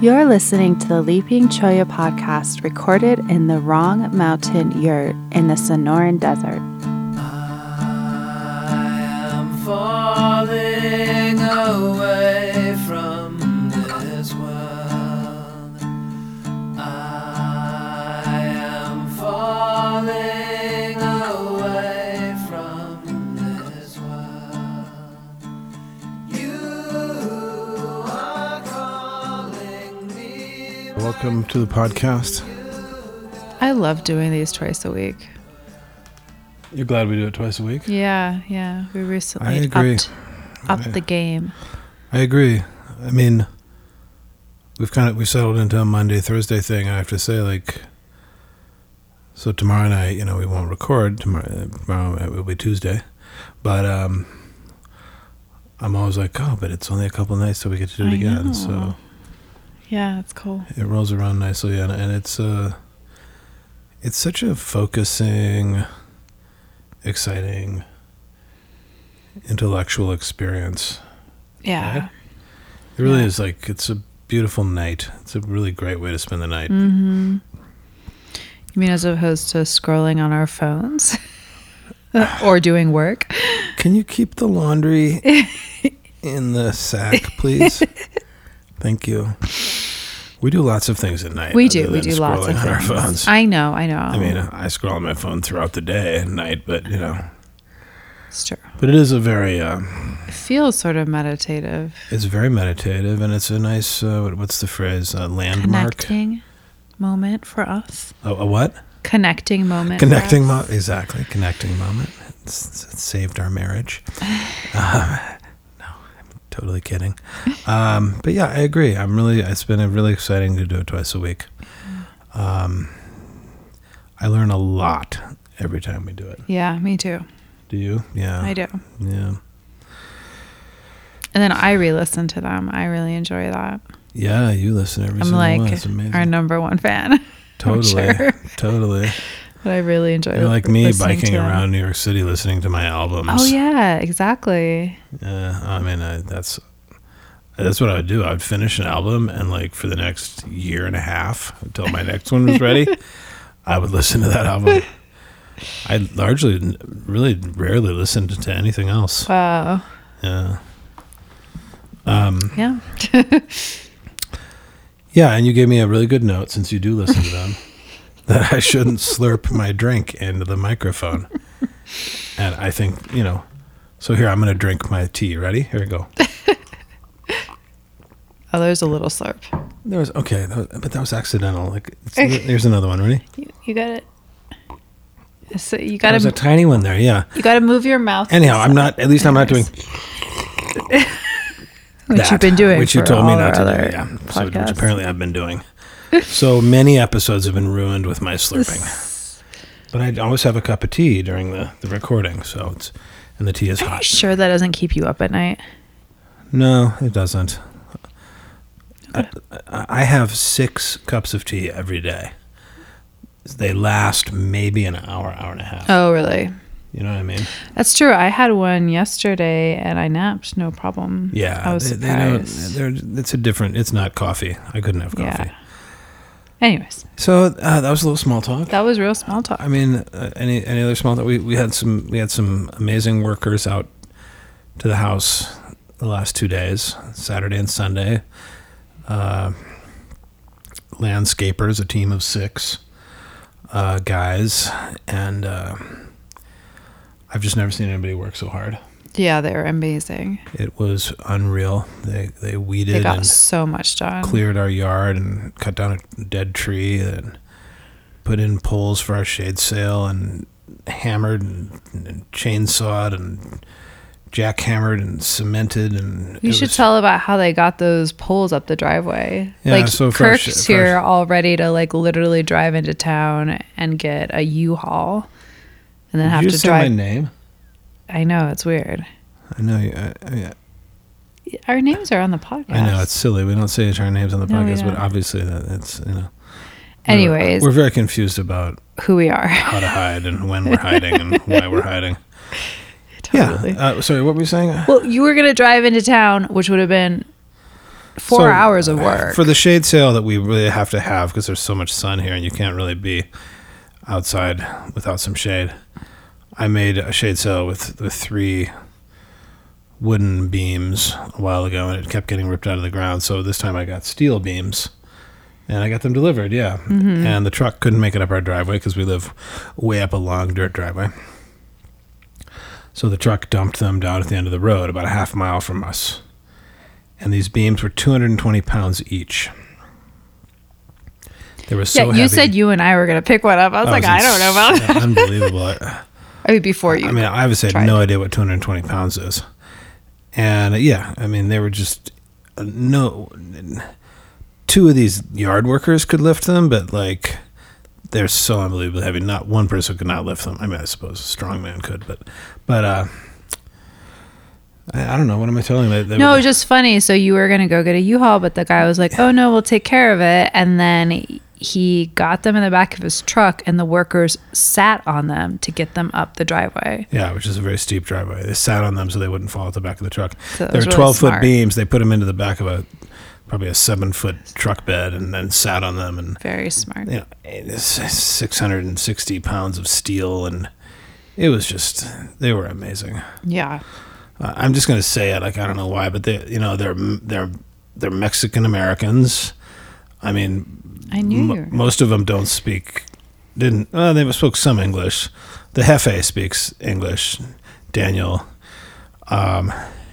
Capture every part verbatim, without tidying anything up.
You're listening to the Leaping Cholla podcast, recorded in the Wrong Mountain Yurt in the Sonoran Desert. I am falling away from this world. I am falling away from this world. You are calling me. Welcome to the podcast. I love doing these twice a week. You're glad we do it twice a week? Yeah, yeah. We I recently agree. upped, upped the game. I agree. I mean, we've kind of we settled into a Monday Thursday thing. I have to say, like, so tomorrow night, you know, we won't record tomorrow. Tomorrow it will be Tuesday, but um, I'm always like, oh, but it's only a couple nights till we get to do it I again. know. So Yeah, it's cool. it rolls around nicely, and, and it's uh, it's such a focusing, exciting, intellectual experience. Yeah. Right? It really Yeah. is like, it's a beautiful night. It's a really great way to spend the night. Mm-hmm. You mean as opposed to scrolling on our phones or doing work? Can you keep the laundry in the sack, please? Thank you. We do lots of things at night. We other do. We than do lots of scrolling on our things. phones. I know. I know. I mean, I scroll on my phone throughout the day and night, but you know, it's true. but it is a very, uh, It feels sort of meditative. it's very meditative, and it's a nice, uh, what, what's the phrase? Uh, landmark. Connecting moment for us. A, a what? Connecting moment. for Connecting us. moment. Exactly. Connecting moment. It's, it saved our marriage. Um, no, I'm totally kidding. Um, but yeah, I agree. I'm really, it's been a really exciting to do it twice a week. Um, I learn a lot every time we do it. Yeah, me too. Do you? Yeah. I do. Yeah. And then I re-listen to them. I really enjoy that. Yeah. You listen every I'm single like one. It's amazing. our number one fan. Totally. sure. Totally. But I really enjoy. You're like me listening biking to them. around New York City listening to my albums. Oh yeah, exactly. Yeah, I mean, I, that's that's what I would do. I would finish an album, and like for the next year and a half until my next one was ready, I would listen to that album. I largely, really, rarely listened to anything else. Wow. Yeah. Um. Yeah. Yeah, and you gave me a really good note, since you do listen to them, that I shouldn't slurp my drink into the microphone. And I think, you know, so here I'm going to drink my tea. Ready? Here we go. Oh, there's a little slurp. There was okay, that was, but that was accidental. Like, it's, here's another one. Ready? You, you got it. So you There got was a to tiny one there. Yeah. you got to move your mouth. Anyhow, I'm not. At least I'm not doing which that, you've been doing, which you for told me all not our to other do. Yeah. So, which podcasts. apparently I've been doing. So many episodes have been ruined with my slurping. But I always have a cup of tea during the, the recording. So it's and the tea is Are you hot. sure that doesn't keep you up at night? No, it doesn't. I, I have six cups of tea every day. They last maybe an hour, hour and a half. Oh, really? You know what I mean? That's true. I had one yesterday and I napped, no problem. Yeah. I was they, they don't, surprised. they're, it's a different, it's not coffee. I couldn't have coffee. Yeah. Anyways, So uh, that was a little small talk. that was real small talk. I mean, uh, any any other small talk? We we had some we had some amazing workers out to the house the last two days, Saturday and Sunday. Uh, landscapers, a team of six uh, guys, and uh, I've just never seen anybody work so hard. Yeah, they were amazing. It was unreal. They they weeded They got and so much done. cleared our yard and cut down a dead tree and put in poles for our shade sail and hammered and, and chainsawed and jackhammered and cemented and You it should was- tell about how they got those poles up the driveway. Yeah, like so for our sh- Kirk's for our here sh- all ready to like literally drive into town and get a U-Haul and then Did have you to just say drive. my name? I know, it's weird. I know you. I, I, Our names are on the podcast. I know it's silly. We don't say each our names on the No, we podcast, but don't. obviously that it's you know. we're- Anyways. we're very confused about who we are. how to hide and when we're hiding and why we're hiding. Totally. Yeah. Uh, sorry, what were you saying? Well, you were going to drive into town, which would have been four So, hours of work. For the shade sail that we really have to have because there's so much sun here and you can't really be outside without some shade. I made a shade sail with, with three wooden beams a while ago and it kept getting ripped out of the ground. So this time I got steel beams and I got them delivered. Yeah. Mm-hmm. And the truck couldn't make it up our driveway because we live way up a long dirt driveway. So the truck dumped them down at the end of the road about a half mile from us. And these beams were two hundred twenty pounds each. They were so yeah, heavy. you said you and I were going to pick one up. I was Oh, like, it I don't know about ins- that. Unbelievable. I, I mean, before you. I mean, I obviously had tried. no idea what two hundred twenty pounds is. And uh, yeah, I mean, they were just uh, no. Two of these yard workers could lift them, but like they're so unbelievably heavy. Not one person could not lift them. I mean, I suppose a strong man could, but but uh, I, I don't know. What am I telling you? They, they No, it were- was just funny. So you were going to go get a U-Haul, but the guy was like, oh, no, we'll take care of it. And then he got them in the back of his truck, and the workers sat on them to get them up the driveway. Yeah, which is a very steep driveway. They sat on them so they wouldn't fall at the back of the truck. So that They were was really twelve foot smart. beams. They put them into the back of a probably a seven foot truck bed and then sat on them and Very smart. you know it's six hundred sixty pounds of steel and it was just they were amazing. Yeah. Uh, I'm just gonna say it like I don't know why, but they you know they're they're they're Mexican Americans. I mean, I knew m- you were- most of them don't speak. Didn't uh, they spoke some English. The Jefe speaks English. Daniel. Um,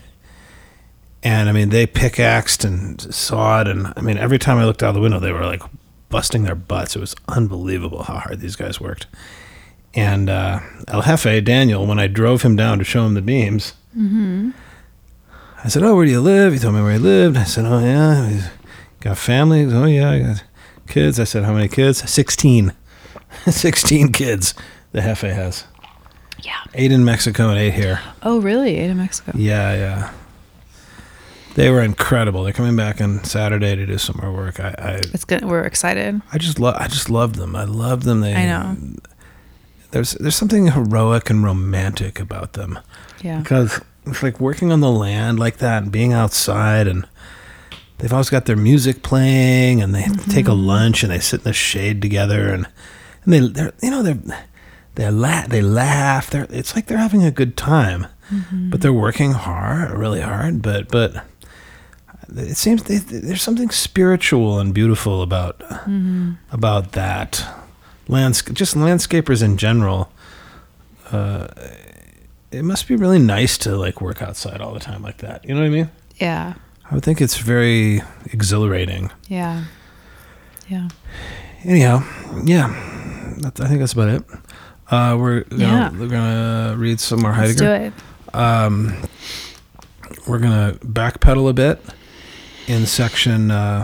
and I mean, they pickaxed and sawed, and I mean, every time I looked out the window, they were like busting their butts. It was unbelievable how hard these guys worked. And uh, El Jefe, Daniel, when I drove him down to show him the beams, Mm-hmm. I said, "Oh, where do you live?" He told me where he lived. I said, "Oh yeah, he's got family." He goes, "Oh yeah, I got kids." I said, "How many kids?" Sixteen. Sixteen kids. The Jefe has. Yeah. Eight in Mexico and eight here. Oh, really? Eight in Mexico. Yeah, yeah. They were incredible. They're coming back on Saturday to do some more work. I, I, It's good. We're excited. I just love. I just loved them. I loved them. They. I know. There's, there's something heroic and romantic about them Yeah. because it's like working on the land like that and being outside, and they've always got their music playing, and they Mm-hmm. take a lunch and they sit in the shade together, and and they, they're, you know, they're, they la- they laugh. They're, it's like they're having a good time, Mm-hmm. but they're working hard, really hard. But but it seems they, there's something spiritual and beautiful about Mm-hmm. about that. Landsc- just landscapers in general. Uh, it must be really nice to like work outside all the time like that. You know what I mean? Yeah. I would think it's very exhilarating. Yeah. Yeah. Anyhow, yeah, that's, I think that's about it. Uh, we're gonna, Yeah. we're gonna read some more Let's do Heidegger. it. Um, we're gonna backpedal a bit in section. Uh,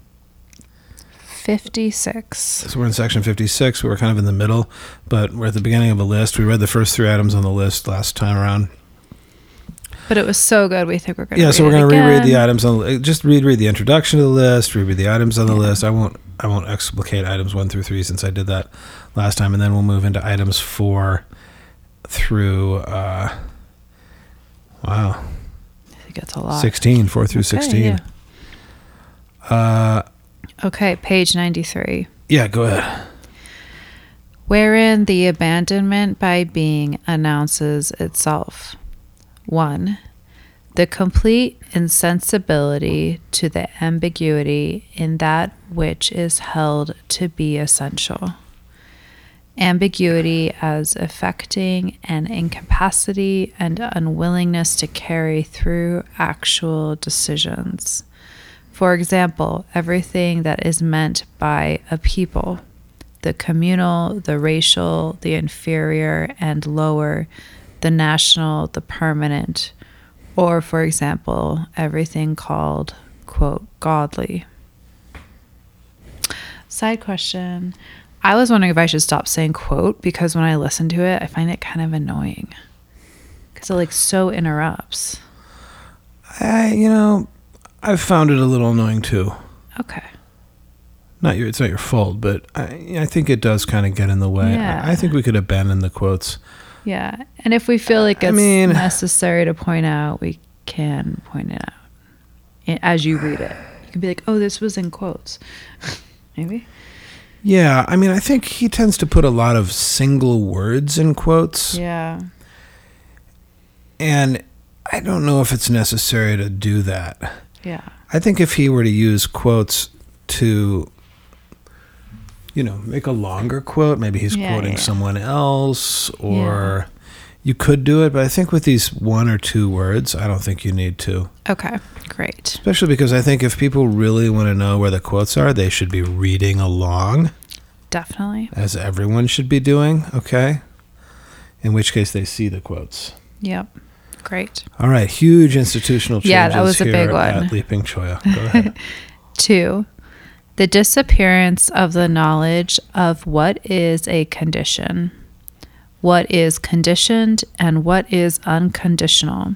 fifty-six. so we're in section fifty-six. We're kind of in the middle, but we're at the beginning of a list. We read the first three items on the list last time around. But it was so good. We think we're going to Yeah, so we're going gonna to reread the items on the, just read read the introduction to the list, reread the items on the list. I won't I won't explicate items one through three since I did that last time, and then we'll move into items four through uh, wow I think it's a lot. sixteen, four through Okay, sixteen. yeah. Uh, Okay, page ninety-three. yeah, go ahead. Wherein the abandonment by being announces itself. One, the complete insensibility to the ambiguity in that which is held to be essential. Ambiguity as affecting an incapacity and unwillingness to carry through actual decisions. For example, everything that is meant by a people, the communal, the racial, the inferior and lower, the national, the permanent, or, for example, everything called, quote, godly. Side question. I was wondering if I should stop saying quote because when I listen to it, I find it kind of annoying because it like so interrupts. I you know I've found it a little annoying too. Okay. Not your it's not your fault, but I I think it does kind of get in the way. Yeah. I, I think we could abandon the quotes. Yeah. And if we feel like I it's mean- necessary to point out, we can point it out i- as you read it. You can be like, oh, this was in quotes. Maybe. Yeah, I mean, I think he tends to put a lot of single words in quotes. Yeah. And I don't know if it's necessary to do that. Yeah. I think if he were to use quotes to, you know, make a longer quote, maybe he's Yeah, quoting yeah. someone else, or you could do it, but I think with these one or two words, I don't think you need to. Okay. Great. Especially because I think if people really want to know where the quotes are, they should be reading along, Definitely. as everyone should be doing, okay? In which case they see the quotes. Yep. Great. All right, huge institutional changes Yeah, that was a here big at one. Leaping Choya. Go ahead. Two, the disappearance of the knowledge of what is a condition, what is conditioned, and what is unconditional.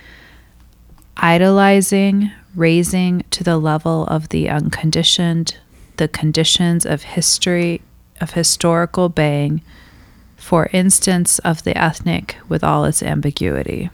Idolizing, raising to the level of the unconditioned, the conditions of history, of historical being, for instance, of the ethnic with all its ambiguity.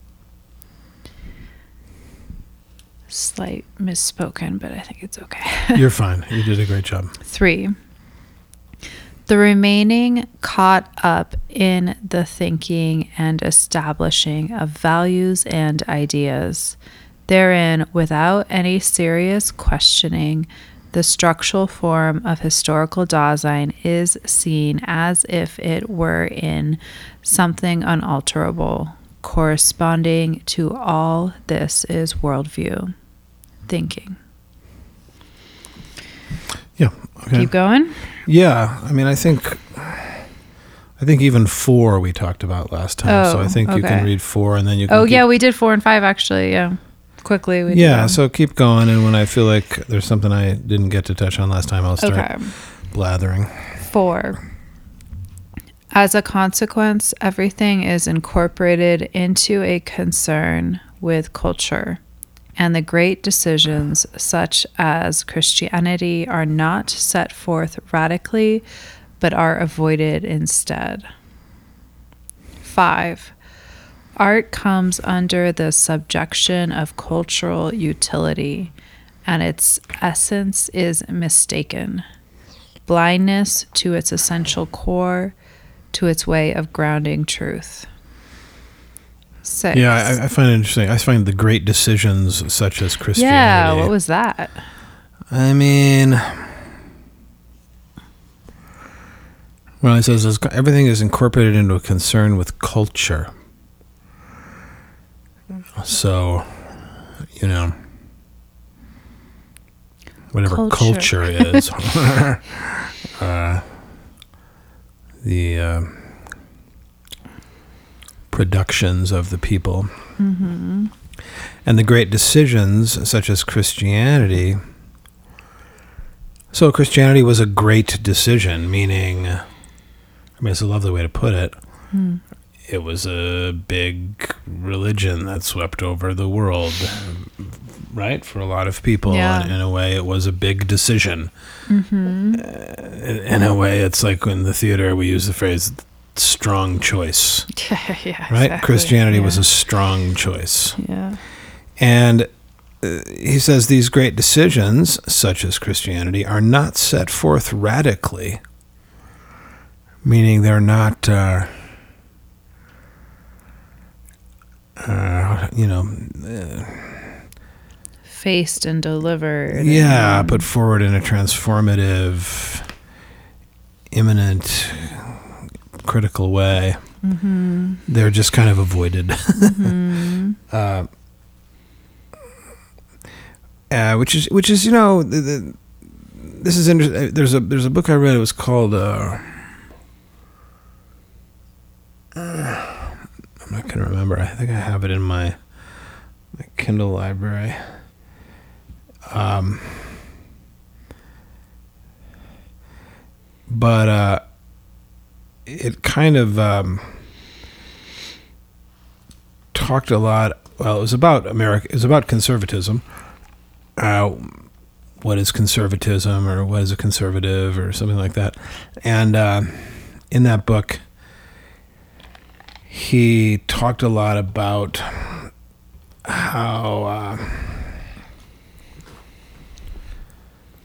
Slight misspoken, but I think it's okay. You're fine. You did a great job. Three, the remaining caught up in the thinking and establishing of values and ideas. Therein, without any serious questioning, the structural form of historical Dasein is seen as if it were in something unalterable. Corresponding to all this is worldview. Thinking. Yeah. Okay. Keep going. Yeah. I mean, I think, I think even four we talked about last time. so Oh, I think you okay. can read four and then you can. Oh, keep- yeah, we did four and five, actually. Yeah. Quickly. We did Yeah. them. So keep going. And when I feel like there's something I didn't get to touch on last time, I'll start Okay. blathering. Four. As a consequence, everything is incorporated into a concern with culture, and the great decisions, such as Christianity, are not set forth radically, but are avoided instead. Five. Art comes under the subjection of cultural utility, and its essence is mistaken. Blindness to its essential core, to its way of grounding truth. Six. Yeah. I, I find it interesting. I find the great decisions such as Yeah, Christianity. what was that? I mean, well, it says it's- everything is incorporated into a concern with culture. So, you know, whatever Culture. culture, is, uh, the uh, productions of the people. Mm-hmm. And the great decisions, such as Christianity. So Christianity was a great decision, meaning, I mean, it's a lovely way to put it. Mm. It was a big religion that swept over the world, right? For a lot of people. Yeah. And in a way, it was a big decision. Mm-hmm. In, in a way, it's like in the theater, we use the phrase strong choice, yeah, right? exactly. Christianity yeah. was a strong choice. Yeah. And uh, he says these great decisions, such as Christianity, are not set forth radically, meaning they're not, uh, uh, you know, uh, Faced and delivered. yeah, and- put forward in a transformative, imminent, critical way. Mhm. They're just kind of avoided. Mhm. uh, uh, which is which is you know the, the, this is inter- there's a there's a book I read. It was called uh, uh, I'm not gonna remember. I think I have it in my my Kindle library. Um, but uh, it kind of um, talked a lot. Well, it was about America. It was about conservatism. Uh, what is conservatism, or what is a conservative, or something like that. And uh, in that book, he talked a lot about how uh,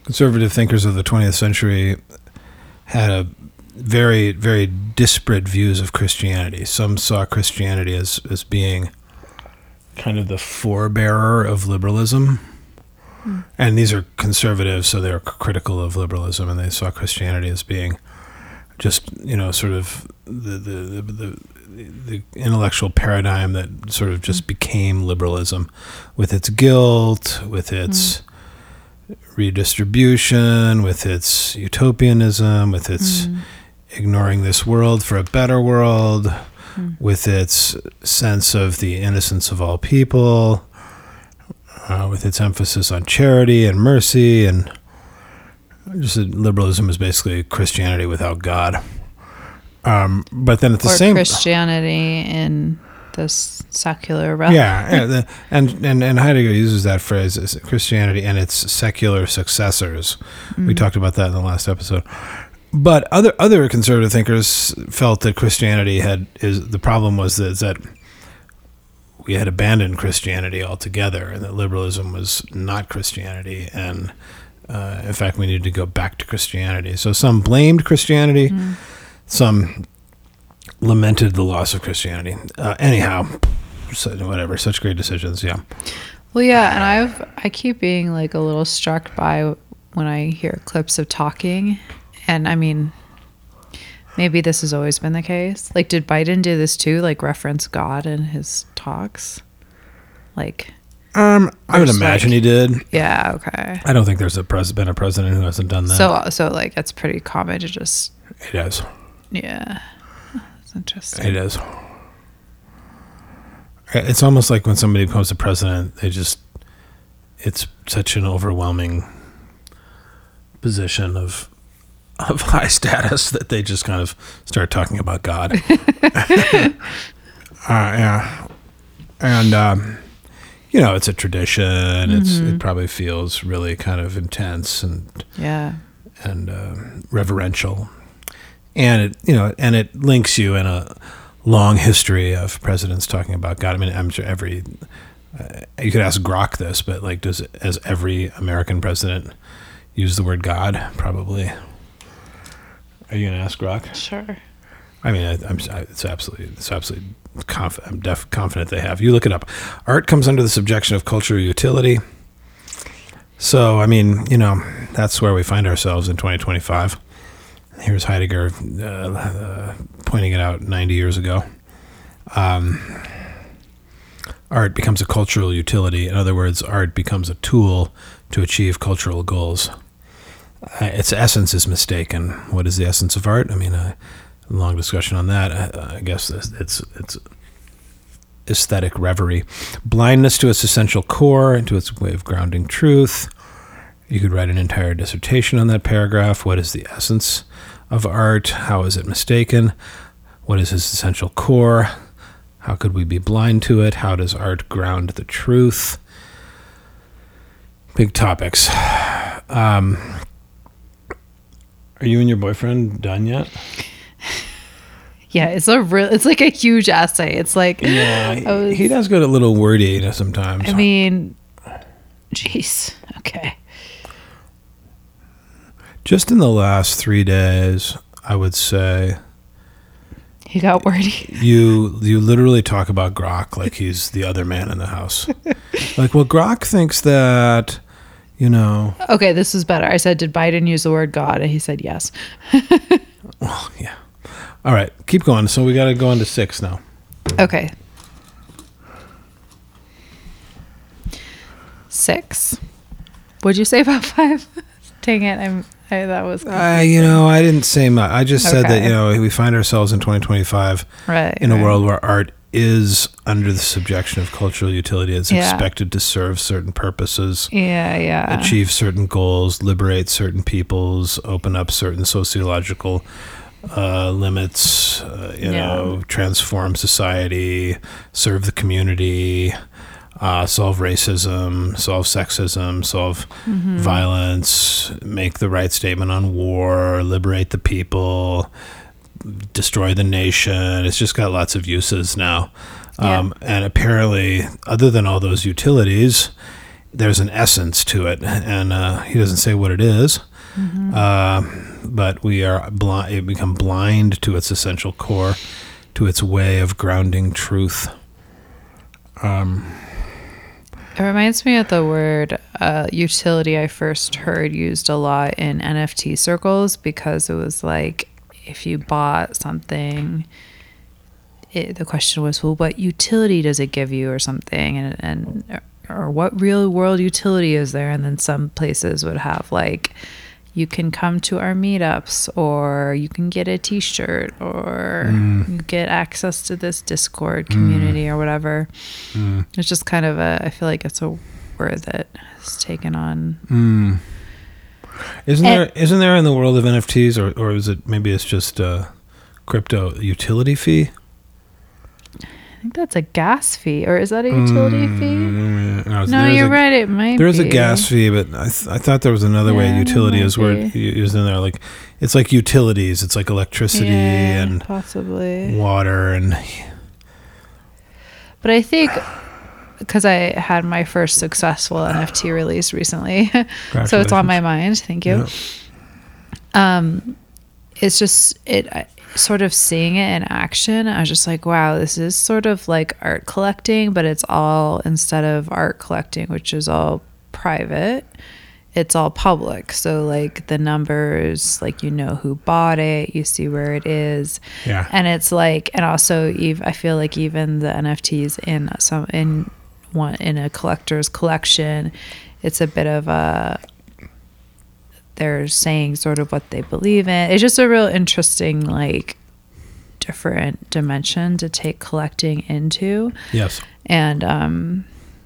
conservative thinkers of the twentieth century had a very, very disparate views of Christianity. Some saw Christianity as, as being kind of the forebearer of liberalism. Mm. And these are conservatives, so they're critical of liberalism, and they saw Christianity as being just, you know, sort of the the, the, the, the intellectual paradigm that sort of just mm. became liberalism, with its guilt, with its mm. redistribution, with its utopianism, with its mm. ignoring this world for a better world, mm. with its sense of the innocence of all people, uh, with its emphasis on charity and mercy, and just liberalism is basically Christianity without God. Um, but then at the or same Christianity in this secular realm. Yeah, and, the, and and and Heidegger uses that phrase, as Christianity and its secular successors. Mm. We talked about that in the last episode. But other other conservative thinkers felt that Christianity had is the problem was that, that we had abandoned Christianity altogether, and that liberalism was not Christianity, and uh, in fact we needed to go back to Christianity. So some blamed Christianity, mm. some lamented the loss of Christianity. Uh, anyhow, so whatever, such great decisions. Yeah. Well, yeah, and I've I keep being like a little struck by when I hear clips of talking. And I mean, maybe this has always been the case. Like, did Biden do this too? Like, reference God in his talks? Like, um, I would imagine like, he did. Yeah. Okay. I don't think there's a pres- been a president who hasn't done that. So, so like, it's pretty common to just. It is. Yeah. That's interesting. It is. It's almost like when somebody becomes a president, they just. It's such an overwhelming position of. of high status that they just kind of start talking about God. uh, yeah. And, um, you know, it's a tradition. Mm-hmm. It's It probably feels really kind of intense and yeah, and uh, reverential. And, it you know, and it links you in a long history of presidents talking about God. I mean, I'm sure every, uh, you could ask Grok this, but like, does as every American president use the word God? Probably. Are you gonna ask Grok? Sure. I mean, I, I'm. I, it's absolutely. It's absolutely. Conf, I'm def, confident they have. You look it up. Art comes under the subjection of cultural utility. So, I mean, you know, that's where we find ourselves in twenty twenty-five. Here's Heidegger uh, uh, pointing it out ninety years ago. Um, art becomes a cultural utility. In other words, art becomes a tool to achieve cultural goals. Uh, its essence is mistaken. What is the essence of art? I mean, a long discussion on that. I, I guess it's, it's it's aesthetic reverie, blindness to its essential core and to its way of grounding truth. You could write an entire dissertation on that paragraph. What is the essence of art? How is it mistaken? What is its essential core? How could we be blind to it? How does art ground the truth? Big topics. Um, Are you and your boyfriend done yet? Yeah, it's a real. It's like a huge essay. It's like yeah, was, he does get a little wordy you know, sometimes. I mean, jeez. Okay. Just in the last three days, I would say he got wordy. You you literally talk about Grok like he's the other man in the house. Like, well, Grok thinks that. You know. Okay, this is better. I said, did Biden use the word God? And he said yes. Oh, yeah. All right, keep going. So we got to go on to six now. Okay. Six. What'd you say about five? Dang it! I'm. I, that was. Uh, you know, I didn't say much. I just said okay. that you know we find ourselves in twenty twenty-five right, in a right. world where art is under the subjection of cultural utility. It's yeah. expected to serve certain purposes, yeah, yeah, achieve certain goals, liberate certain peoples, open up certain sociological uh, limits, uh, you yeah. know, transform society, serve the community, uh, solve racism, solve sexism, solve mm-hmm. violence, make the right statement on war, liberate the people, destroy the nation. It's just got lots of uses now. Yeah. Um, and apparently, other than all those utilities, there's an essence to it, and uh, he doesn't say what it is. Mm-hmm. Uh, but we are blind, become blind to its essential core, to its way of grounding truth. Um, It reminds me of the word uh, utility I first heard used a lot in N F T circles, because it was like, if you bought something, it, the question was, well, what utility does it give you or something? And, and or what real world utility is there? And then some places would have like, you can come to our meetups, or you can get a t-shirt, or Mm. you get access to this Discord community or whatever. mm, It's just kind of a, I feel like it's a word that has taken on. mm. Isn't And- there isn't there in the world of N F Ts, or or is it maybe it's just a crypto utility fee? I think that's a gas fee, or is that a utility fee? Mm, no, No, there is you're a- right. It might There is be. a gas fee, but I, th- I thought there was another way Yeah, utility there is might word be. used in there. Like it's like utilities. It's like electricity Yeah, and possibly. water and But I think because I had my first successful N F T release recently, so it's on my mind. Thank you. Yeah. Um, it's just it I, sort of seeing it in action. I was just like, wow, this is sort of like art collecting, but it's all, instead of art collecting, which is all private, it's all public. So like the numbers, like you know who bought it, you see where it is, Yeah. and it's like, and also Eve, I feel like even the N F Ts in some in one in a collector's collection, it's a bit of a, they're saying sort of what they believe in. It's just a real interesting, like, different dimension to take collecting into. Yes. And, um,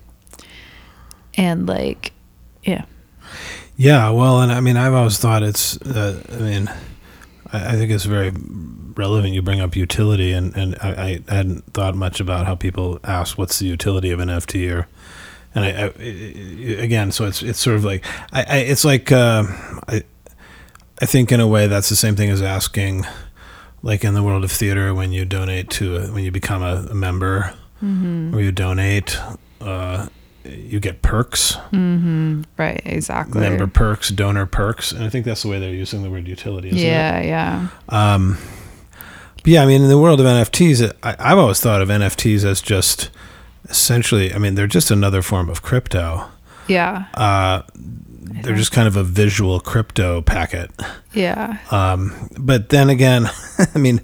and like, yeah. Yeah. Well, and I mean, I've always thought it's. Uh, I mean, I, I think it's very relevant. You bring up utility, and and I, I hadn't thought much about how people ask what's the utility of an N F T, or. And I, I, again, so it's it's sort of like I, I it's like uh, I I think in a way that's the same thing as asking, like in the world of theater, when you donate to a, when you become a, a member, Mm-hmm. or you donate, uh, you get perks, Mm-hmm. Right. Exactly. member perks, donor perks, and I think that's the way they're using the word utility. Isn't yeah. it? Yeah. Um, but yeah, I mean, in the world of N F Ts, I, I've always thought of N F Ts as just essentially, I mean, they're just another form of crypto. Yeah. Uh, they're just kind of a visual crypto packet. Yeah. Um, but then again, I mean,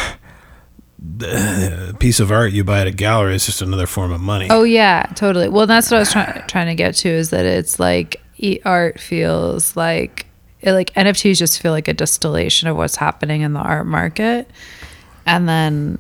the piece of art you buy at a gallery is just another form of money. Oh yeah, totally. Well, that's what I was trying trying to get to, is that it's like e- art feels like it, like N F Ts just feel like a distillation of what's happening in the art market, and then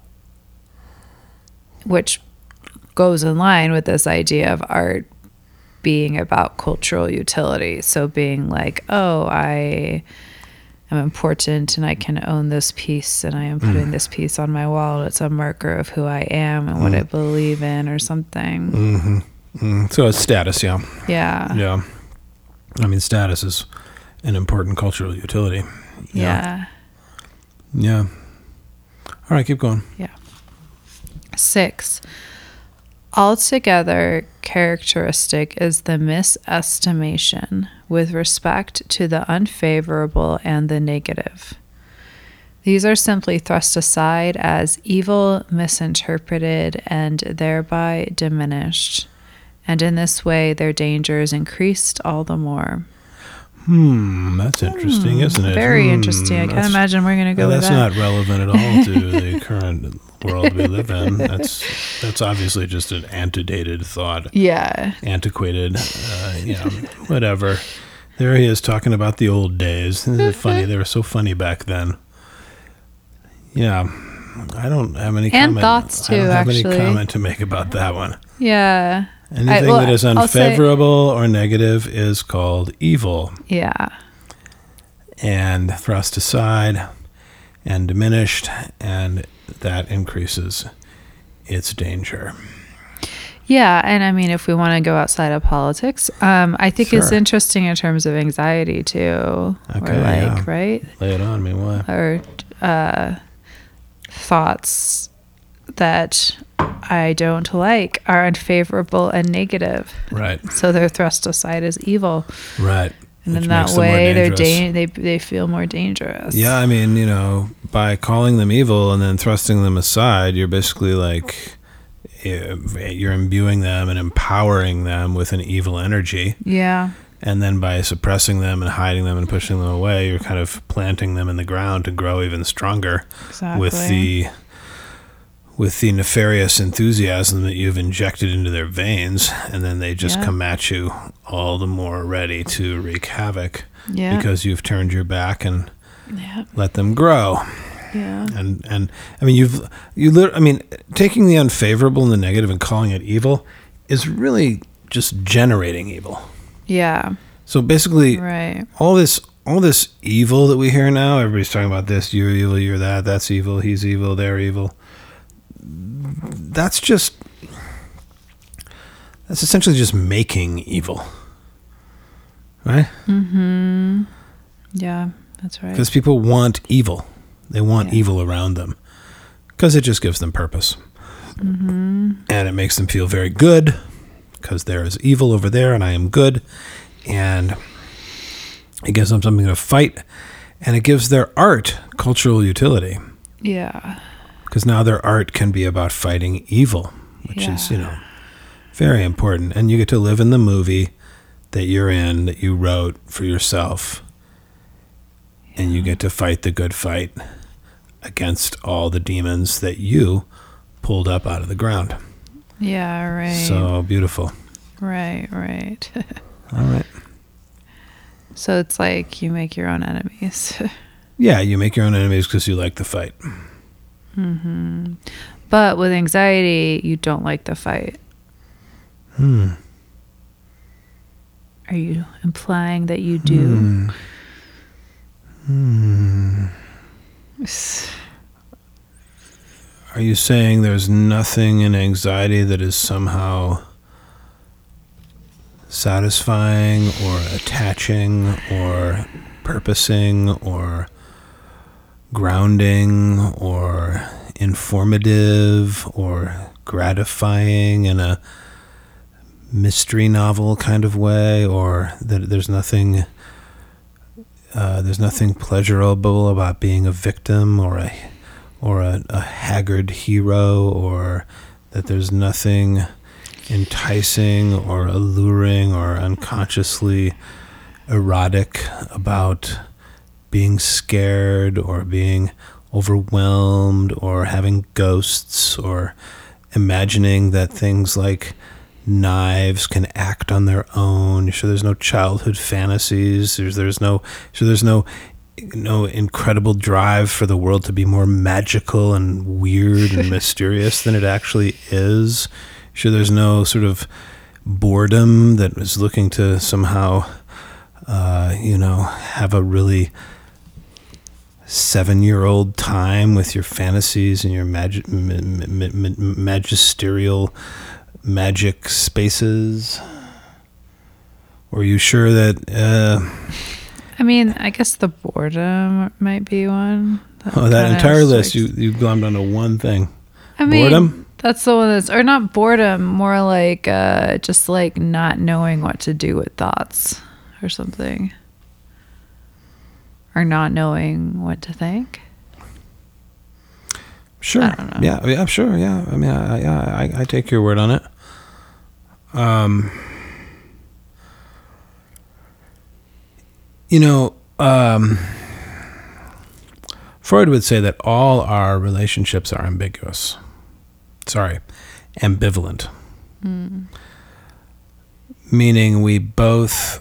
which goes in line with this idea of art being about cultural utility. So being like, oh, I am important and I can own this piece, and I am putting this piece on my wall. It's a marker of who I am and what I believe in, or something. Mm-hmm. Mm, so it's status, yeah. Yeah. Yeah. I mean, status is an important cultural utility. Yeah. Yeah. All right, keep going. Six. Altogether characteristic is the misestimation with respect to the unfavorable and the negative. These are simply thrust aside as evil, misinterpreted, and thereby diminished. And in this way, their danger is increased all the more. Hmm, that's interesting, isn't it? Very Hmm, interesting. I can't that's- imagine we're going to go Well, with that's that. not relevant at all to the current world we live in. That's that's obviously just an antedated thought, Yeah. antiquated, uh, you know, whatever. There he is talking about the old days. This is funny. They were so funny back then. Yeah, I don't have any And comment. thoughts, I don't too, have actually. any comment to make about that one. Yeah. Anything well, that is I'll say- unfavorable or negative is called evil Yeah. and thrust aside and diminished, and that increases its danger. Yeah, and I mean, if we want to go outside of politics, um, I think it's Sure. interesting in terms of anxiety too. Okay, or like, yeah. right? Lay it on me. Why? Or uh, thoughts that I don't like are unfavorable and negative. Right. So they're thrust aside as evil. Right. And Which in that makes them more way, they're dangerous. da- they they feel more dangerous. Yeah, I mean, you know, by calling them evil and then thrusting them aside, you're basically like eh, you're imbuing them and empowering them with an evil energy. Yeah. And then by suppressing them and hiding them and pushing them away, you're kind of planting them in the ground to grow even stronger Exactly. with the with the nefarious enthusiasm that you've injected into their veins, and then they just Yeah. come at you all the more ready to wreak havoc Yeah. because you've turned your back and yeah. let them grow. Yeah. And and I mean you've you lit- I mean taking the unfavorable and the negative and calling it evil is really just generating evil. Yeah. So basically Right. all this all this evil that we hear now, everybody's talking about this, you're evil, you're that, that's evil, he's evil, they're evil. That's just that's essentially just making evil. Right? Mm-hmm. Yeah, that's right. Because people want evil. They want Yeah. evil around them. Because it just gives them purpose. Mm-hmm. And it makes them feel very good. Because there is evil over there and I am good. And it gives them something to fight. And it gives their art cultural utility. Yeah. Because now their art can be about fighting evil. Which is, you Yeah. know, very important. And you get to live in the movie that you're in, that you wrote for yourself. And you get to fight the good fight against all the demons that you pulled up out of the ground. Yeah, right. So beautiful. Right, right. All right. So it's like you make your own enemies. Yeah, you make your own enemies because you like the fight. Mm-hmm. But with anxiety, you don't like the fight. Hmm. Are you implying that you do? Hmm. Are you saying there's nothing in anxiety that is somehow satisfying or attaching or purposing or grounding or informative or gratifying in a mystery novel kind of way, or that there's nothing uh, there's nothing pleasurable about being a victim or a or a, a haggard hero, or that there's nothing enticing or alluring or unconsciously erotic about being scared or being overwhelmed or having ghosts or imagining that things like knives can act on their own. Sure, there's no childhood fantasies. There's there's no sure there's no no incredible drive for the world to be more magical and weird and mysterious than it actually is. Sure, there's no sort of boredom that is looking to somehow, uh, you know, have a really seven-year-old time with your fantasies and your magi- ma- ma- ma- magisterial magic spaces. Or are you sure that... Uh, I mean, I guess the boredom might be one. oh, that kinda entire list, strikes- you, you glommed onto one thing. I mean, Boredom? That's the one that's, or not boredom, more like uh, just like not knowing what to do with thoughts or something. Or not knowing what to think. Sure. I don't know. Yeah, yeah, sure. Yeah. I mean, I, yeah, I, I take your word on it. Um, you know, um, Freud would say that all our relationships are ambiguous. Sorry, ambivalent. Mm. Meaning we both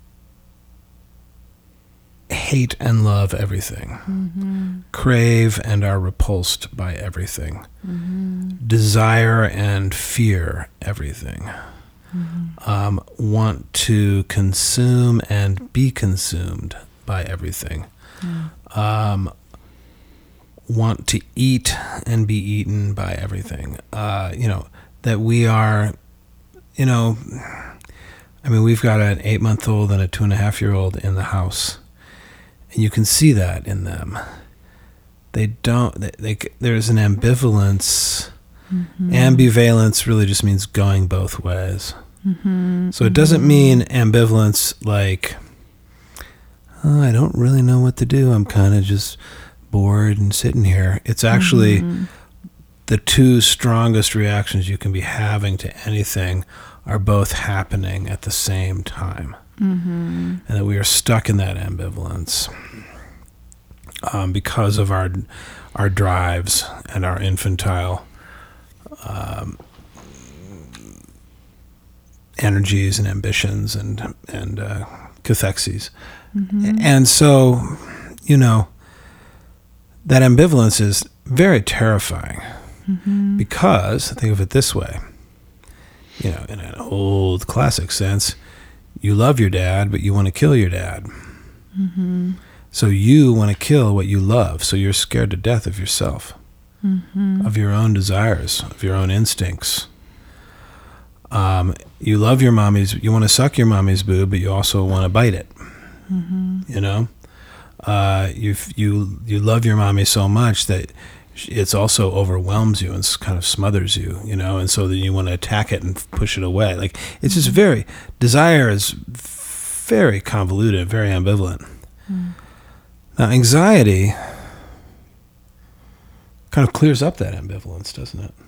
hate and love everything, Mm-hmm. crave and are repulsed by everything, Mm-hmm. desire and fear everything, Mm-hmm. um, want to consume and be consumed by everything, Mm. um, want to eat and be eaten by everything. Uh, you know, that we are, you know, I mean, we've got an eight-month-old and a two-and-a-half-year-old in the house. And you can see that in them. They don't, they, they, there's an ambivalence Mm-hmm. Ambivalence really just means going both ways. Mm-hmm. So it doesn't mean ambivalence like, oh, I don't really know what to do. I'm kind of just bored and sitting here. It's actually Mm-hmm. the two strongest reactions you can be having to anything are both happening at the same time. Mm-hmm. And that we are stuck in that ambivalence um, because of our our drives and our infantile um, energies and ambitions and and uh, cathexes. Mm-hmm. And so, you know, that ambivalence is very terrifying Mm-hmm. because, think of it this way, you know, in an old classic sense, you love your dad, but you want to kill your dad. Mm-hmm. So you want to kill what you love. So you're scared to death of yourself, Mm-hmm. of your own desires, of your own instincts. Um, you love your mommy's, you want to suck your mommy's boob, but you also want to bite it. Mm-hmm. You know, uh, you you you love your mommy so much that it's also overwhelms you and kind of smothers you. You know, and so then you want to attack it and push it away. Like it's just very desire is very convoluted, very ambivalent. Mm. Now, anxiety kind of clears up that ambivalence, doesn't it?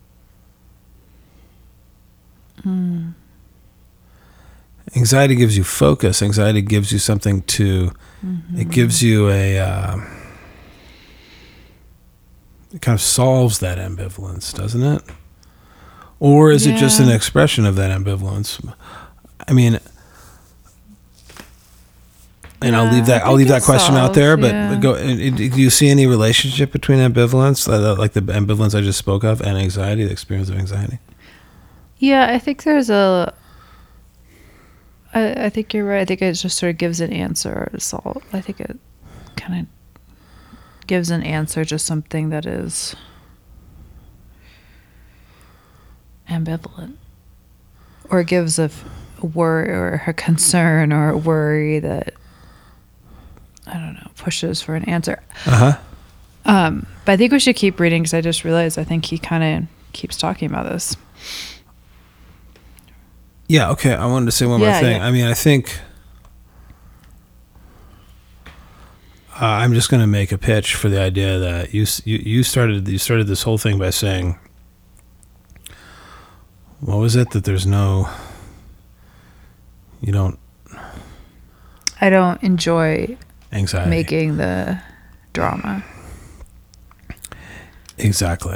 Mm. Anxiety gives you focus. Anxiety gives you something to. Mm-hmm. It gives you a. Uh, it kind of solves that ambivalence, doesn't it? Or is it just an Yeah. expression of that ambivalence? I mean, and I'll Yeah, leave that. I I'll leave think that it question out there. solves, But yeah. go. Do you see any relationship between ambivalence, uh, like the ambivalence I just spoke of, and anxiety, the experience of anxiety? Yeah, I think there's a. I, I think you're right. I think it just sort of gives an answer or solve. I think it kind of gives an answer to something that is ambivalent, or gives a, f- a worry or a concern or a worry that I don't know pushes for an answer. Uh huh. Um, but I think we should keep reading because I just realized I think he kind of keeps talking about this. Yeah, okay. I wanted to say one Yeah, more thing. yeah. I mean, I think uh, I'm just going to make a pitch for the idea that you, s- you you started you started this whole thing by saying, what was it that there's no, you don't I don't enjoy anxiety making the drama. exactly,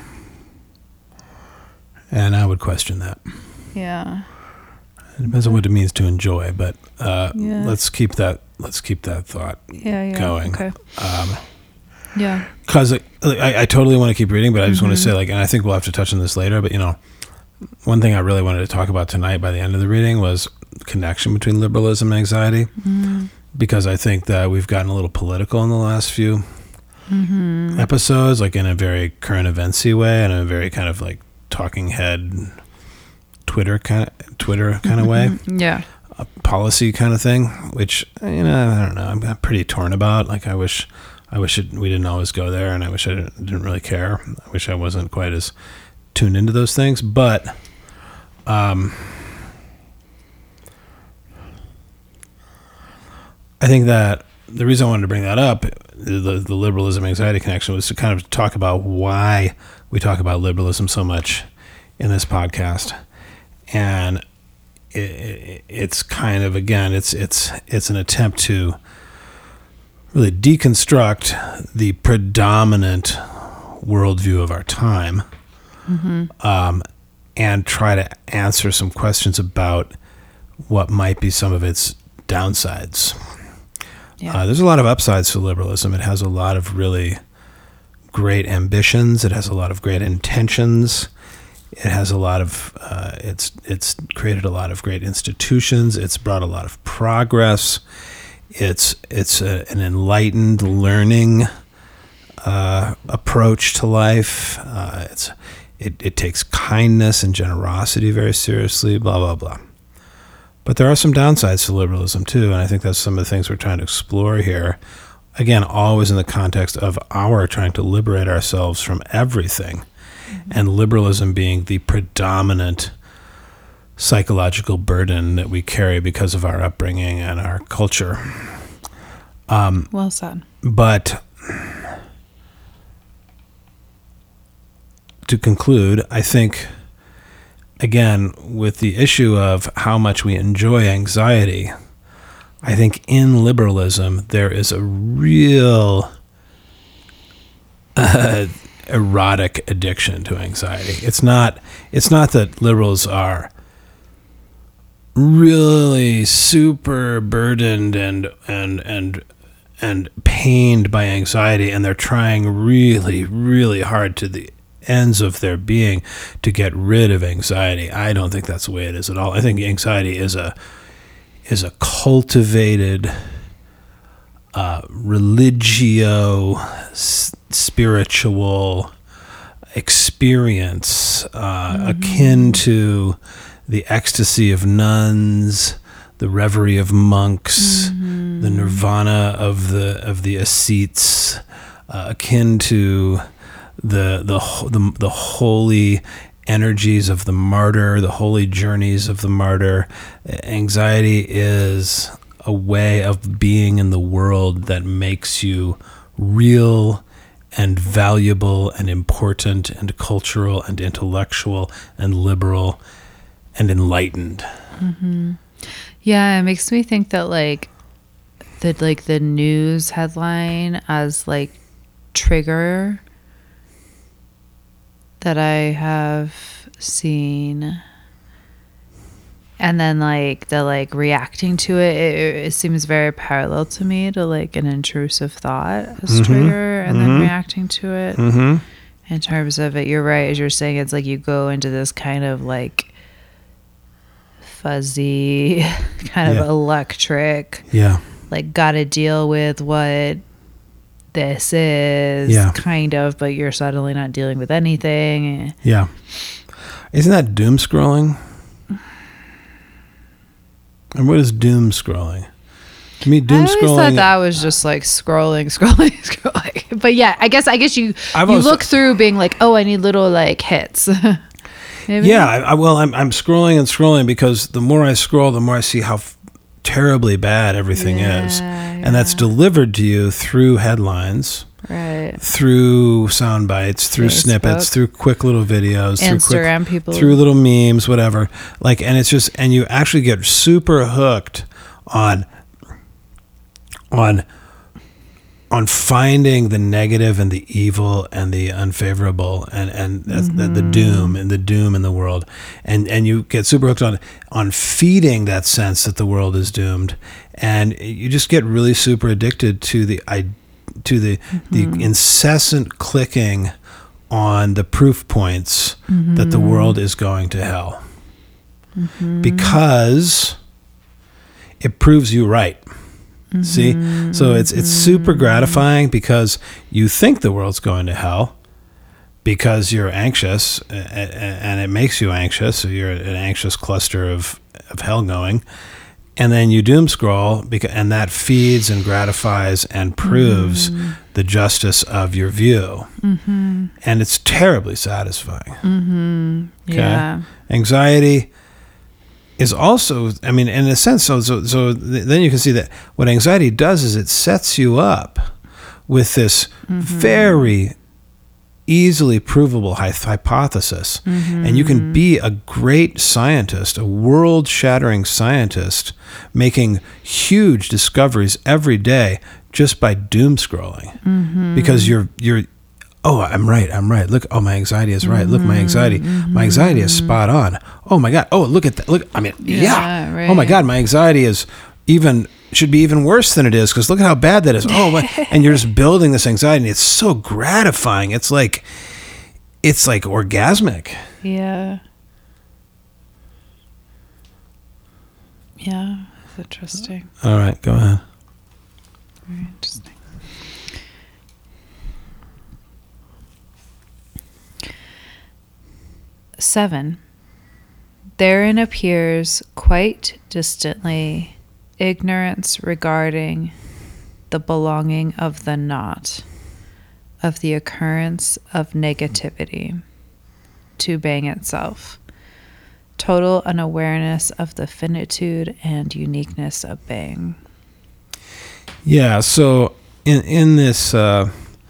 and I would question that. Yeah. It depends on what it means to enjoy, but uh, Yeah. let's keep that let's keep that thought Yeah. Yeah. going. Okay. Um, Yeah. Because I, I totally want to keep reading, but I just want Mhm. to say, like, and I think we'll have to touch on this later, but, you know, one thing I really wanted to talk about tonight by the end of the reading was connection between liberalism and anxiety, Mm. because I think that we've gotten a little political in the last few Mm-hmm. episodes, like in a very current eventsy way and a very kind of like talking head Twitter kind of, Twitter kind of way. Yeah. A policy kind of thing, which, you know, I don't know, I'm, I'm pretty torn about. Like, I wish, I wish it, we didn't always go there, and I wish I didn't, didn't really care. I wish I wasn't quite as tuned into those things, but, um, I think that the reason I wanted to bring that up, the, the liberalism anxiety connection, was to kind of talk about why we talk about liberalism so much in this podcast. And it, it, it's kind of, again, it's it's it's an attempt to really deconstruct the predominant worldview of our time, Mm-hmm. um, and try to answer some questions about what might be some of its downsides. Yeah. Uh, there's a lot of upsides to liberalism. It has a lot of really great ambitions. It has a lot of great intentions. It has a lot of, uh, it's it's created a lot of great institutions. It's brought a lot of progress. It's it's a, an enlightened learning uh, approach to life. Uh, it's it, it takes kindness and generosity very seriously, blah, blah, blah. But there are some downsides to liberalism too, and I think that's some of the things we're trying to explore here. Again, always in the context of our trying to liberate ourselves from everything. and liberalism being the predominant psychological burden that we carry because of our upbringing and our culture. Um, Well said. but to conclude, I think, again, with the issue of how much we enjoy anxiety, I think in liberalism there is a real uh, erotic addiction to anxiety. It's not. It's not that liberals are really super burdened and and and and pained by anxiety, and they're trying really, really hard to the ends of their being to get rid of anxiety. I don't think that's the way it is at all. I think anxiety is a is a cultivated uh, religio s- spiritual experience uh, mm-hmm. akin to the ecstasy of nuns, the reverie of monks, mm-hmm. the nirvana of the of the ascets, uh, akin to the, the the the holy energies of the martyr, the holy journeys of the martyr. Anxiety is a way of being in the world that makes you real and valuable and important and cultural and intellectual and liberal and enlightened. Mm-hmm. Yeah, it makes me think that like the like the news headline as like trigger that I have seen, and then like the like reacting to it, it, it seems very parallel to me to like an intrusive thought as Mm-hmm. trigger, and Mm-hmm. then reacting to it. Mm-hmm. In terms of it, you're right, as you're saying, it's like you go into this kind of like fuzzy kind Yeah. of electric, Yeah. like gotta deal with what this is, Yeah. kind of, but you're suddenly not dealing with anything. Yeah. Isn't that doom scrolling? And what is doom scrolling? To me, doom I always scrolling. thought that was just like scrolling, scrolling, scrolling. But yeah, I guess I guess you I've you always- look through being like, oh, I need little like hits. Maybe? Yeah, I, I, well, I'm I'm scrolling and scrolling because the more I scroll, the more I see how f- terribly bad everything is, Yeah, and that's yeah. delivered to you through headlines, Right. through sound bites, through Facebook. snippets, through quick little videos, through quick, Instagram people. through little memes, whatever. Like, and it's just, and you actually get super hooked on, on, on finding the negative and the evil and the unfavorable and and that's the, the doom and the doom in the world, and and you get super hooked on on feeding that sense that the world is doomed, and you just get really super addicted to the I to the the incessant clicking on the proof points that the world is going to hell, because it proves you right. See, so it's it's super gratifying because you think the world's going to hell because you're anxious, a- a- and it makes you anxious. So you're an anxious cluster of of hell going, and then you doom scroll because and that feeds and gratifies and proves the justice of your view, Mm-hmm. and it's terribly satisfying. Mm-hmm. Okay. Yeah. Anxiety is also, I mean, in a sense, so, so so th- then you can see that what anxiety does is it sets you up with this very easily provable hy- hypothesis, and you can be a great scientist, a world-shattering scientist, making huge discoveries every day just by doom scrolling, because you're you're. Oh, I'm right. I'm right. Look, oh, my anxiety is right. Look, my anxiety, my anxiety is spot on. Oh my God. Oh, look at that. Look, I mean, yeah. Yeah, Oh my right. God, my anxiety is even, should be even worse than it is because look at how bad that is. Oh, my, and you're just building this anxiety, and it's so gratifying. It's like, it's like orgasmic. Yeah. Yeah. That's interesting. All right, go ahead. Very interesting. Seven. Therein appears quite distantly ignorance regarding the belonging of the not, of the occurrence of negativity. to Bang itself. Total unawareness of the finitude and uniqueness of Bang. Yeah, so in in this, uh,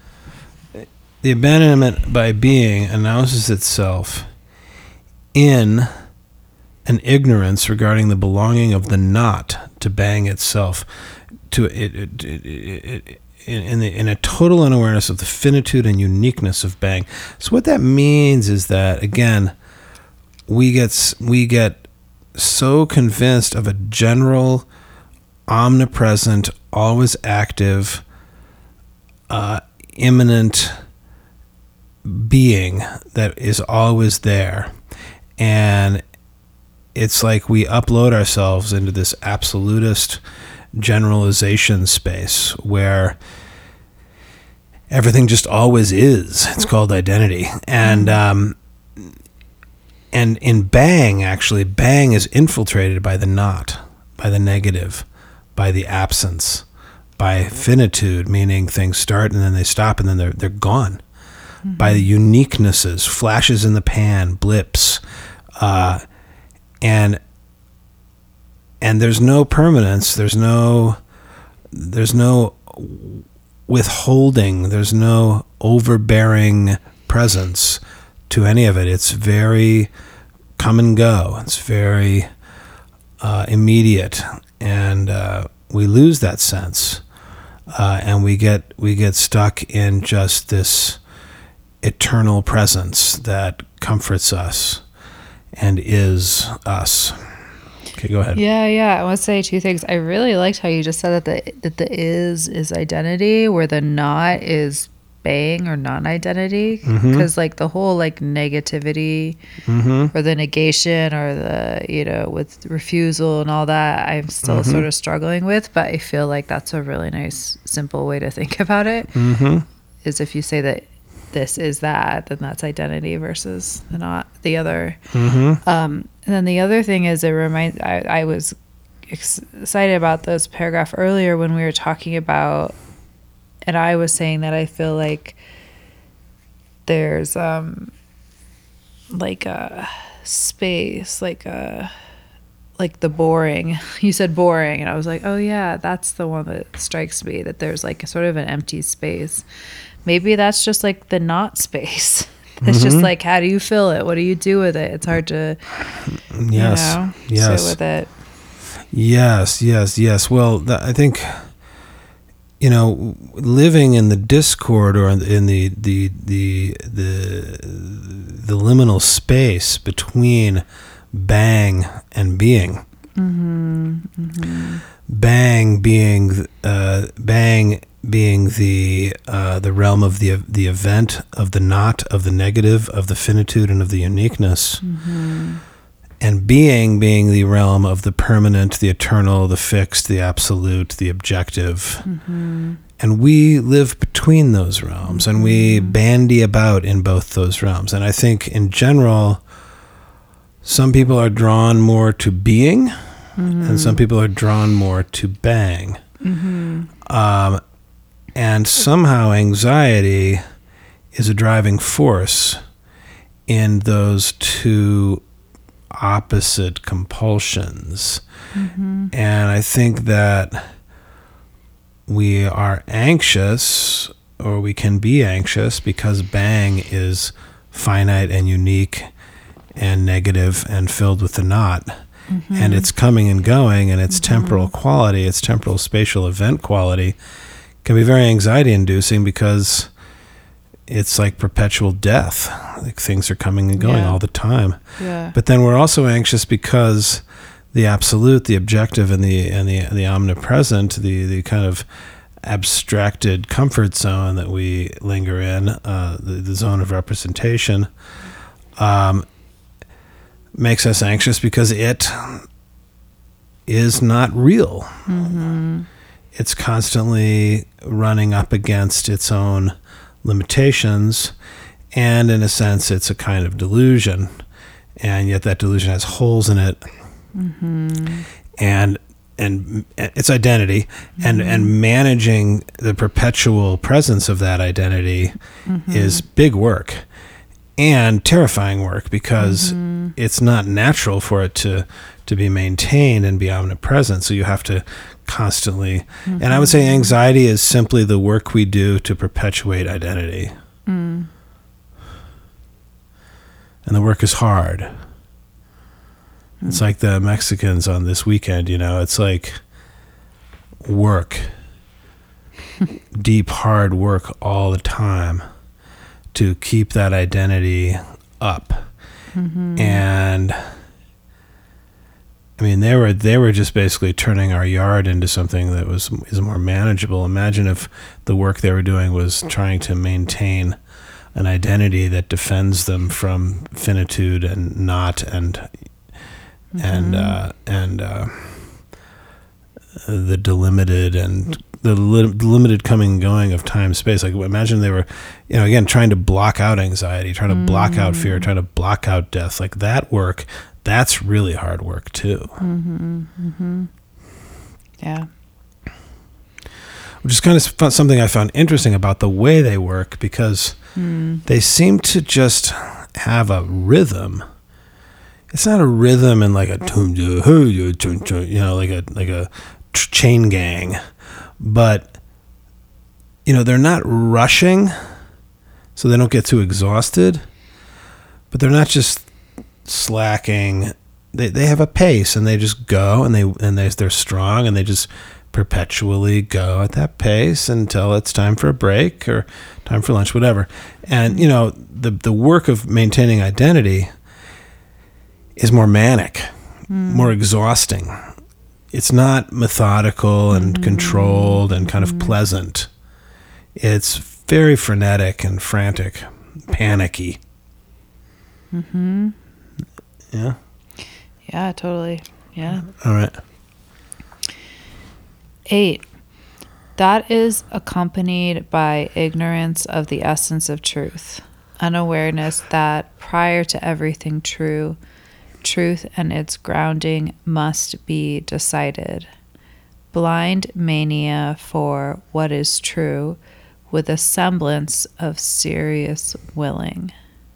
the abandonment by being announces itself in an ignorance regarding the belonging of the not to Bang itself, to it, it, it, it, it in in, the, in a total unawareness of the finitude and uniqueness of Bang. So what that means is that, again, we get s- we get so convinced of a general, omnipresent, always active, uh, immanent being that is always there. And it's like we upload ourselves into this absolutist generalization space where everything just always is. It's called identity. And um, and in Bang, actually, Bang is infiltrated by the not, by the negative, by the absence, by finitude, meaning things start and then they stop and then they're they're gone. Mm-hmm. By the uniquenesses, flashes in the pan, blips, uh, and and there's no permanence. There's no there's no withholding. There's no overbearing presence to any of it. It's very come and go. It's very uh, immediate, and uh, we lose that sense, uh, and we get we get stuck in just this eternal presence that comforts us and is us. Okay, go ahead. Yeah, yeah. I want to say two things. I really liked how you just said that the that the is is identity, where the not is Bang or non-identity. Because like the whole like negativity Mm-hmm. or the negation or the, you know, with refusal and all that, I'm still sort of struggling with. But I feel like that's a really nice, simple way to think about it. Mm-hmm. Is if you say that this is that, then that's identity versus the not the other. Mm-hmm. Um, and then the other thing is, it reminds I, I was ex- excited about this paragraph earlier when we were talking about, and I was saying that I feel like there's um like a space, like a like the boring. You said boring, and I was like, oh yeah, that's the one that strikes me, that there's like a sort of an empty space. Maybe that's just like the not space. It's just Mhm. like, how do you fill it? What do you do with it? It's hard to, Yes. you know, Yes. sit with it. Yes, yes, yes. Well, th- I think, you know, living in the discord or in the in the the the the, the liminal space between Bang and being. Mm-hmm. Mm-hmm. Bang being uh, Bang being the uh, the realm of the the event, of the not, of the negative, of the finitude, and of the uniqueness. Mm-hmm. And being being the realm of the permanent, the eternal, the fixed, the absolute, the objective. Mm-hmm. And we live between those realms, and we bandy about in both those realms. And I think in general, some people are drawn more to being, Mm-hmm. and some people are drawn more to Bang. Mm-hmm. Um, and somehow anxiety is a driving force in those two opposite compulsions. Mm-hmm. And I think that we are anxious, or we can be anxious, because Bang is finite and unique and negative and filled with the not. Mm-hmm. And it's coming and going, and its temporal quality, its temporal spatial event quality can be very anxiety inducing, because it's like perpetual death. Like things are coming and going Yeah. all the time. Yeah. But then we're also anxious because the absolute, the objective, and the and the the omnipresent, the the kind of abstracted comfort zone that we linger in, uh, the, the zone of representation, um, makes us anxious because it is not real. Mm-hmm. It's constantly running up against its own limitations, and in a sense, it's a kind of delusion, and yet that delusion has holes in it, Mm-hmm. and and its identity, Mm-hmm. and and managing the perpetual presence of that identity Mm-hmm. is big work. and terrifying work because mm-hmm. it's not natural for it to to be maintained and be omnipresent. So you have to constantly, mm-hmm. and I would say anxiety is simply the work we do to perpetuate identity. Mm. And the work is hard. Mm. It's like the Mexicans on this weekend, you know, it's like work, deep, hard work all the time to keep that identity up. Mm-hmm. And I mean, they were they were just basically turning our yard into something that was is more manageable. Imagine if the work they were doing was trying to maintain an identity that defends them from finitude and not and mm-hmm. and uh, and uh, the delimited and the li- limited coming and going of time space. Like imagine they were, you know, again trying to block out anxiety, trying to mm-hmm. block out fear, trying to block out death. Like that work. That's really hard work too. Mm-hmm, mm-hmm. Yeah. Which is kind of something I found interesting about the way they work because mm. they seem to just have a rhythm. It's not a rhythm in like a you know like a like a chain gang, but you know they're not rushing, so they don't get too exhausted. But they're not just slacking. They they have a pace and they just go and they and they they're strong and they just perpetually go at that pace until it's time for a break or time for lunch, whatever. And you know the the work of maintaining identity is more manic, mm. more exhausting. It's not methodical and mm-hmm. controlled and kind mm-hmm. of pleasant. It's very frenetic and frantic, panicky. Mm-hmm. Yeah. Yeah, totally. Yeah. All right. Eight. That is accompanied by ignorance of the essence of truth, unawareness that prior to everything true, truth and its grounding must be decided. Blind mania for what is true with a semblance of serious willing.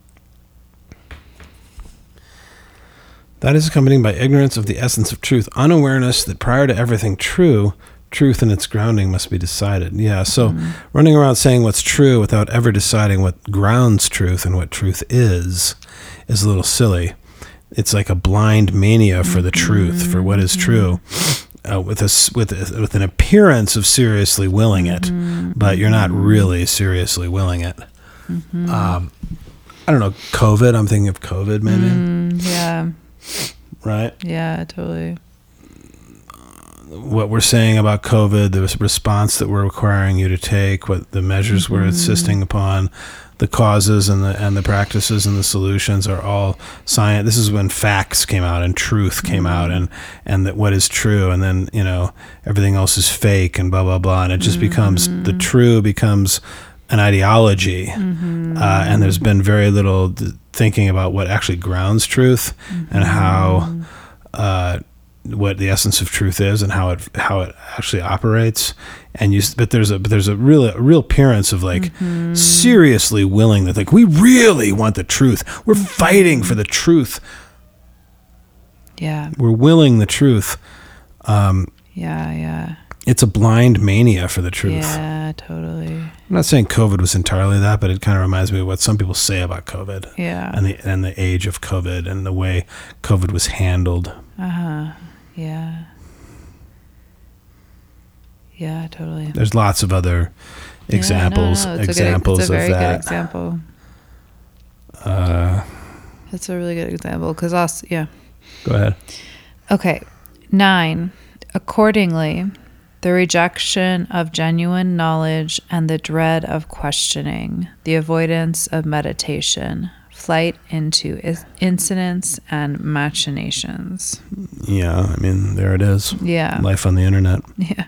That is accompanied by ignorance of the essence of truth, unawareness that prior to everything true, truth and its grounding must be decided. Yeah, so mm-hmm. running around saying what's true without ever deciding what grounds truth and what truth is, is a little silly. It's like a blind mania for the mm-hmm. truth, for what is true, uh, with a, with a, with an appearance of seriously willing it, mm-hmm. but you're not really seriously willing it. Mm-hmm. Um, I don't know, COVID, I'm thinking of COVID maybe. Mm, yeah. Right? Yeah, totally. What we're saying about COVID, the response that we're requiring you to take, what the measures mm-hmm. we're insisting upon, the causes and the and the practices and the solutions are all science. This is when facts came out and truth came mm-hmm. out and and that what is true, and then you know everything else is fake and blah blah blah, and it just mm-hmm. becomes the true becomes an ideology, mm-hmm. uh, and there's been very little d- thinking about what actually grounds truth mm-hmm. and how uh, what the essence of truth is and how it how it actually operates. And you, but there's a but there's a real a real appearance of like mm-hmm. seriously willing that like we really want the truth. We're mm-hmm. fighting for the truth. Yeah, we're willing the truth. Um, yeah, yeah. It's a blind mania for the truth. Yeah, totally. I'm not saying COVID was entirely that, but it kind of reminds me of what some people say about COVID. Yeah. And the and the age of COVID and the way COVID was handled. Uh-huh. Yeah. Yeah, totally. There's lots of other examples yeah, no, no, it's examples a good, it's a very of that. Good example. Uh, That's a really good example because also, yeah. Go ahead. Okay. Nine. Accordingly, the rejection of genuine knowledge and the dread of questioning, the avoidance of meditation, flight into incidents and machinations. Yeah, I mean, there it is. Yeah. Life on the internet. Yeah.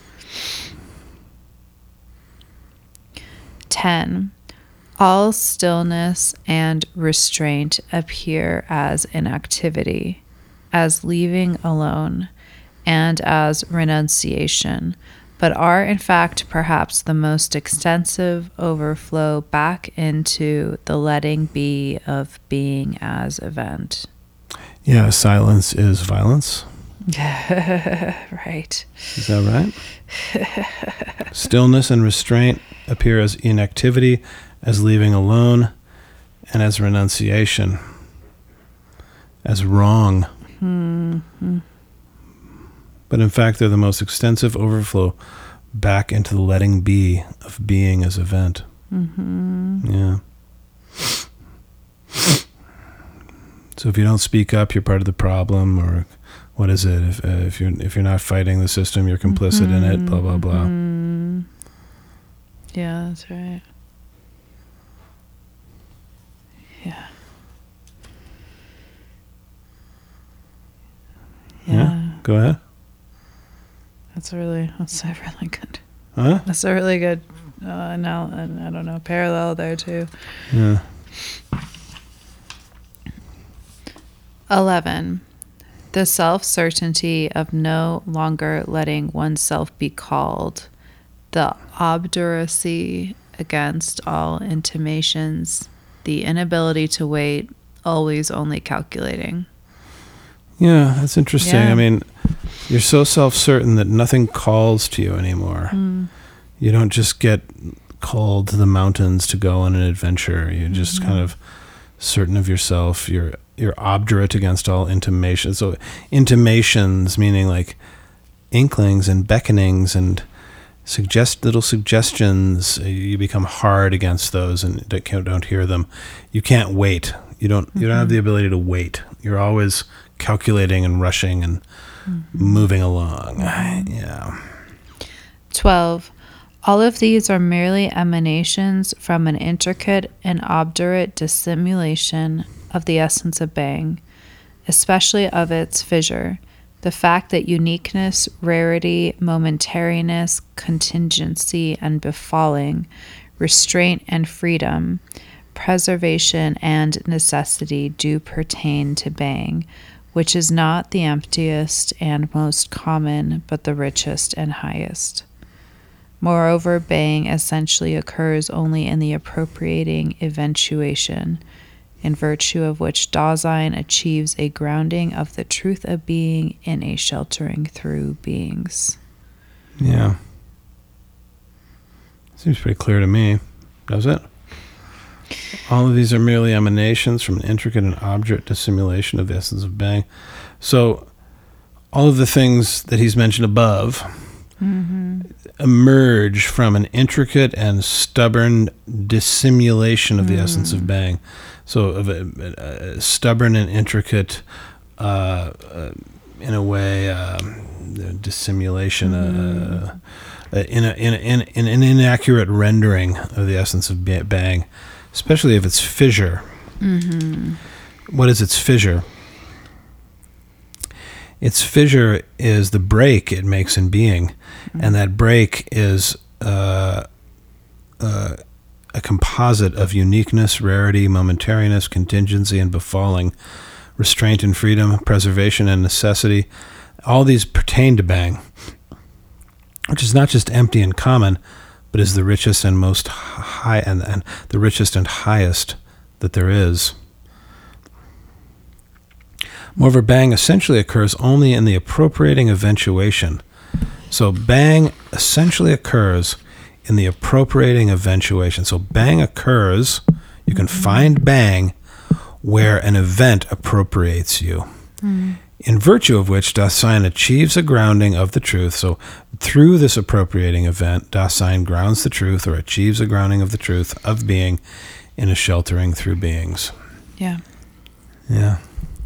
ten. All stillness and restraint appear as inactivity, as leaving alone, and as renunciation, but are in fact perhaps the most extensive overflow back into the letting be of being as event. Yeah, silence is violence. Right. Is that right? Stillness and restraint appear as inactivity, as leaving alone, and as renunciation, as wrong. Mm-hmm. But in fact, they're the most extensive overflow back into the letting be of being as event. Mm-hmm. Yeah. So if you don't speak up, you're part of the problem, or what is it? If uh, if you're if you're not fighting the system, you're complicit Mm-hmm. in it. Blah blah blah. Mm-hmm. Yeah, that's right. Yeah. Yeah. Yeah. Go ahead. That's a really that's a really good. Huh? That's a really good uh, now and I don't know parallel there too. Yeah. Eleven. The self-certainty of no longer letting oneself be called, the obduracy against all intimations, the inability to wait, always only calculating. Yeah, that's interesting. Yeah. I mean, you're so self-certain that nothing calls to you anymore. Mm. You don't just get called to the mountains to go on an adventure. You're just Mhm. kind of certain of yourself. You're you're obdurate against all intimations. So intimations meaning like inklings and beckonings and suggest little suggestions. You become hard against those and don't don't hear them. You can't wait. You don't you don't have the ability to wait. You're always calculating and rushing and Mm-hmm. moving along. Yeah. twelve. All of these are merely emanations from an intricate and obdurate dissimulation of the essence of being, especially of its fissure, the fact that uniqueness, rarity, momentariness, contingency, and befalling, restraint and freedom, preservation and necessity do pertain to being, which is not the emptiest and most common, but the richest and highest. Moreover, being essentially occurs only in the appropriating eventuation, in virtue of which Dasein achieves a grounding of the truth of being in a sheltering through beings. Yeah. Seems pretty clear to me. Does it? All of these are merely emanations from an intricate and obdurate dissimulation of the essence of being. So, all of the things that he's mentioned above Mm-hmm. emerge from an intricate and stubborn dissimulation of the essence of being. So, of a, a stubborn and intricate, uh, uh, in a way, um, dissimulation, uh, uh, in, a, in, a, in, in an inaccurate rendering of the essence of be- being, especially if it's fissure. Mm-hmm. What is its fissure? Its fissure is the break it makes in being, mm-hmm. and that break is uh, uh, a composite of uniqueness, rarity, momentariness, contingency, and befalling, restraint and freedom, preservation and necessity. All these pertain to Bang, which is not just empty and common, but is the richest and most high and, and the richest and highest that there is. Moreover, Bang essentially occurs only in the appropriating eventuation. So Bang essentially occurs in the appropriating eventuation. So Bang occurs, you can find Bang where an event appropriates you. Mm. In virtue of which Dasein achieves a grounding of the truth. So through this appropriating event, Dasein grounds the truth or achieves a grounding of the truth of being in a sheltering through beings. Yeah. Yeah.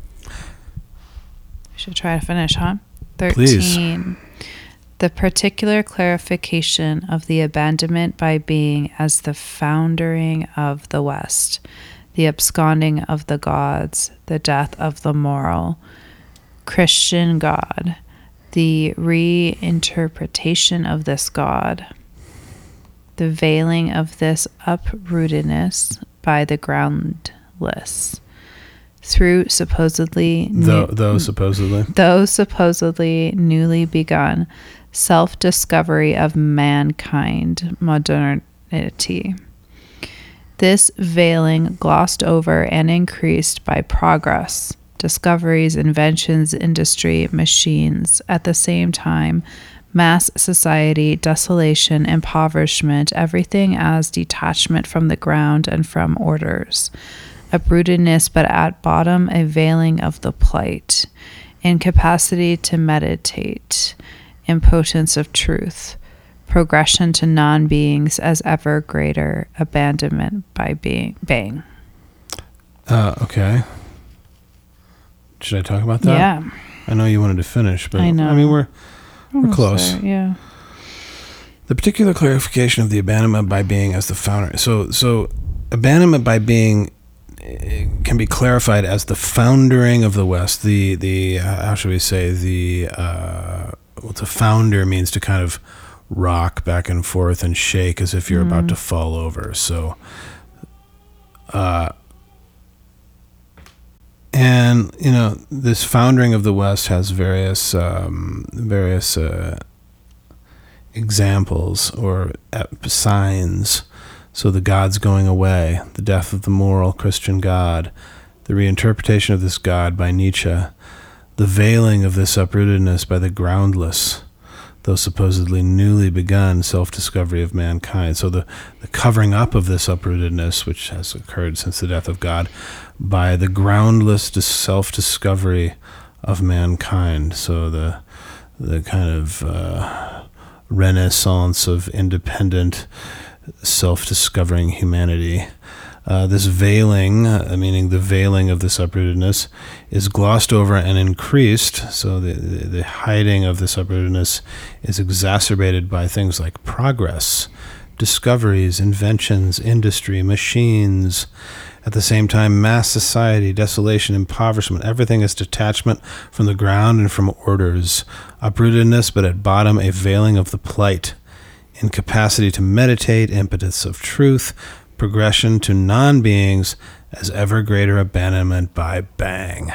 Should try to finish, huh? thirteen. Please. The particular clarification of the abandonment by being as the foundering of the West, the absconding of the gods, the death of the moral, Christian God, the reinterpretation of this God, the veiling of this uprootedness by the groundless. Through supposedly Though, new, though supposedly though supposedly newly begun, self-discovery of mankind, modernity. This veiling glossed over and increased by progress, discoveries, inventions, industry, machines. At the same time, mass society, desolation, impoverishment, everything as detachment from the ground and from orders. Uprootedness, but at bottom, a veiling of the plight. Incapacity to meditate. Impotence of truth. Progression to non-beings as ever greater. Abandonment by being. Bang. Uh, okay. Should I talk about that? Yeah. I know you wanted to finish, but I know. I mean, we're we're Almost close. there, yeah. The particular clarification of the abandonment by being as the founder. So, so abandonment by being eh, can be clarified as the foundering of the West. The the uh, how should we say the uh, well, to founder means to kind of rock back and forth and shake as if you're Mm-hmm. about to fall over. So, uh, and you know, this foundering of the West has various um, various. Uh, examples or ep- signs. So the God's going away, the death of the moral Christian God, the reinterpretation of this God by Nietzsche, the veiling of this uprootedness by the groundless, though supposedly newly begun self-discovery of mankind. So the, the covering up of this uprootedness, which has occurred since the death of God, by the groundless dis- self-discovery of mankind. So the the kind of uh, renaissance of independent, self-discovering humanity. Uh, this veiling, uh, meaning the veiling of this uprootedness, is glossed over and increased. So the, the, the hiding of this uprootedness is exacerbated by things like progress, discoveries, inventions, industry, machines. At the same time, mass society, desolation, impoverishment, everything is detachment from the ground and from orders. Uprootedness, but at bottom, a veiling of the plight. Incapacity to meditate, impotence of truth, progression to non-beings as ever greater abandonment by bang.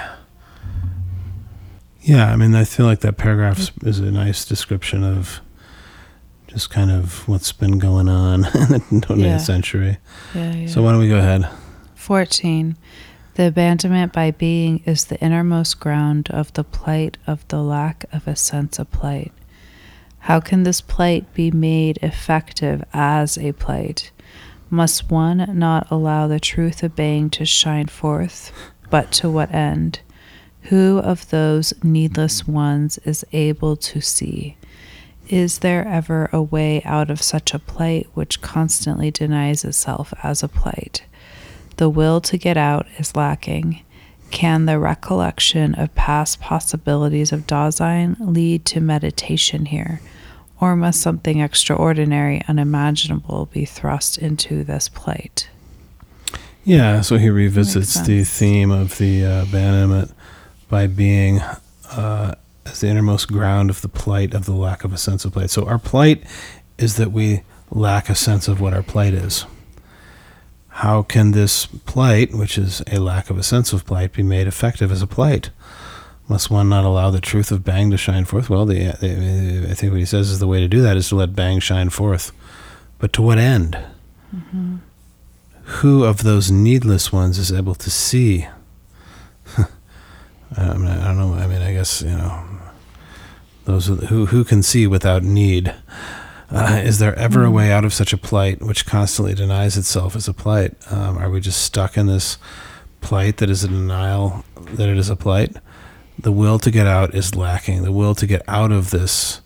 Yeah, I mean, I feel like that paragraph is a nice description of just kind of what's been going on in the twentieth Yeah. century. Yeah, yeah. So why don't we go ahead? fourteen. The abandonment by being is the innermost ground of the plight of the lack of a sense of plight. How can this plight be made effective as a plight? Must one not allow the truth of being to shine forth? But to what end? Who of those needless ones is able to see? Is there ever a way out of such a plight which constantly denies itself as a plight? The will to get out is lacking. Can the recollection of past possibilities of Dasein lead to meditation here? Or must something extraordinary, unimaginable be thrust into this plight? Yeah, so he revisits Makes the sense. theme of the uh, abandonment by being uh, as the innermost ground of the plight of the lack of a sense of plight. So our plight is that we lack a sense of what our plight is. How can this plight, which is a lack of a sense of plight, be made effective as a plight? Must one not allow the truth of Bang to shine forth? Well, the, the, I think what he says is the way to do that is to let Bang shine forth. But to what end? Mm-hmm. Who of those needless ones is able to see? I, mean, I don't know. I mean, I guess, you know, those who who can see without need. Uh, is there ever a way out of such a plight which constantly denies itself as a plight? Um, are we just stuck in this plight that is a denial that it is a plight? The will to get out is lacking. The will to get out of this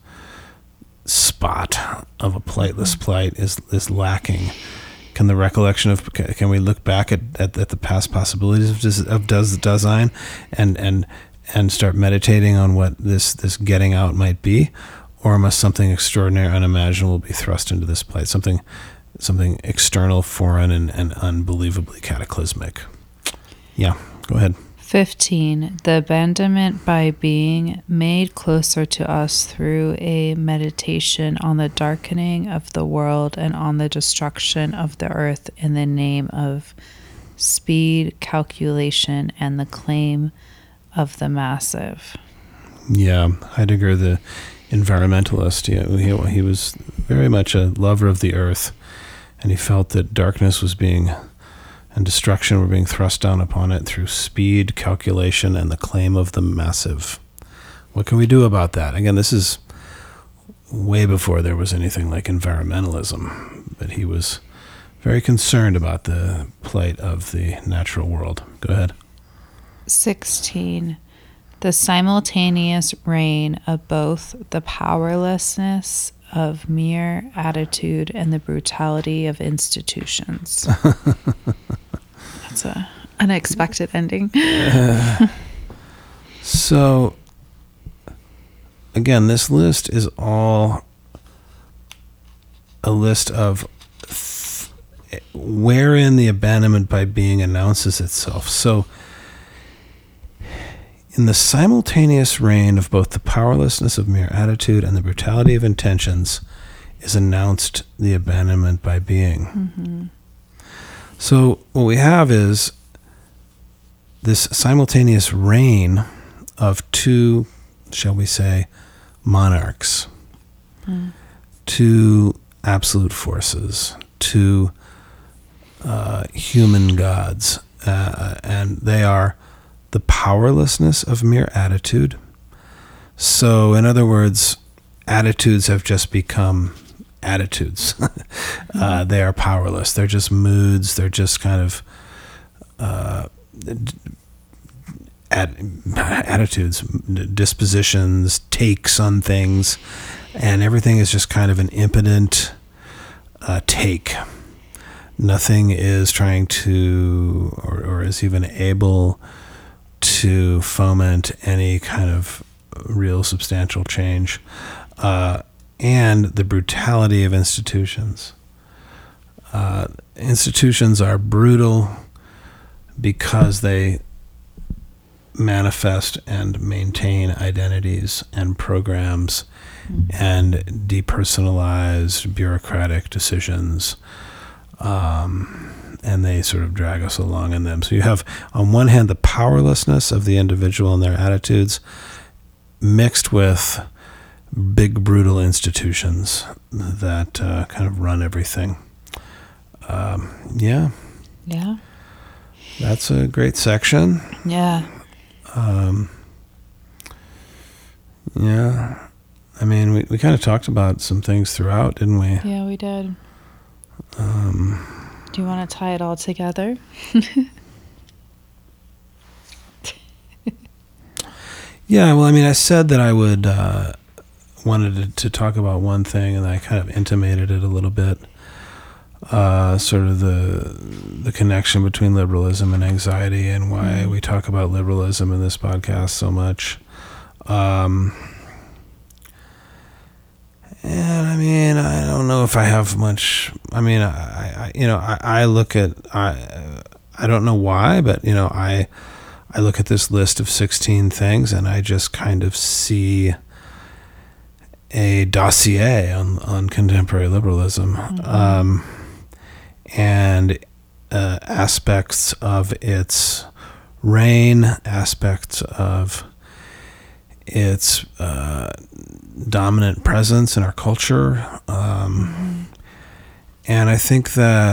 spot of a plightless plight is is lacking. Can the recollection of can we look back at, at, at the past possibilities of does of does Dasein and and and start meditating on what this this getting out might be, or must something extraordinary, unimaginable be thrust into this plight? Something something external, foreign, and, and unbelievably cataclysmic. Yeah, go ahead. fifteen. The abandonment by being made closer to us through a meditation on the darkening of the world and on the destruction of the earth in the name of speed, calculation, and the claim of the massive. Yeah, Heidegger, the environmentalist. He, he, he was very much a lover of the earth, and he felt that darkness was being, and destruction were being thrust down upon it through speed, calculation, and the claim of the massive. What can we do about that? Again, this is way before there was anything like environmentalism, but he was very concerned about the plight of the natural world. Go ahead. sixteen. The simultaneous reign of both the powerlessness of mere attitude and the brutality of institutions. That's a unexpected ending. uh, so, again, this list is all a list of th- wherein the abandonment by being announces itself. So, in the simultaneous reign of both the powerlessness of mere attitude and the brutality of intentions is announced the abandonment by being. Mm-hmm. So what we have is this simultaneous reign of two, shall we say, monarchs, Mm. two absolute forces, two uh, human gods, uh, and they are the powerlessness of mere attitude. So, in other words, attitudes have just become attitudes. uh, they are powerless. They're just moods. They're just kind of uh, at, attitudes, dispositions, takes on things, and everything is just kind of an impotent uh, take. Nothing is trying to, or, or is even able to foment any kind of real substantial change, uh, and the brutality of institutions. Uh, institutions are brutal because they manifest and maintain identities and programs mm-hmm. and depersonalized bureaucratic decisions. Um, and they sort of drag us along in them. So you have, on one hand, the powerlessness of the individual and their attitudes mixed with big, brutal institutions that uh, kind of run everything. Um, yeah. Yeah. That's a great section. Yeah. Um, yeah. I mean, we, we kind of talked about some things throughout, didn't we? Yeah, we did. Um, Do you want to tie it all together? Yeah, well, I mean, I said that I would uh, wanted to, to talk about one thing, and I kind of intimated it a little bit. Uh, sort of the the connection between liberalism and anxiety, and why mm-hmm. we talk about liberalism in this podcast so much. Um, and I mean, I don't know if I have much. I mean, I, I you know, I, I look at I I don't know why, but you know, I I look at this list of sixteen things, and I just kind of see a dossier on on contemporary liberalism. Mm-hmm. Um, and uh, aspects of its reign, aspects of its uh, dominant presence in our culture. Um, mm-hmm. And I think that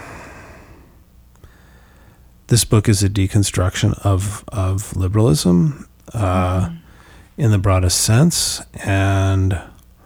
this book is a deconstruction of, of liberalism uh, mm-hmm. in the broadest sense. And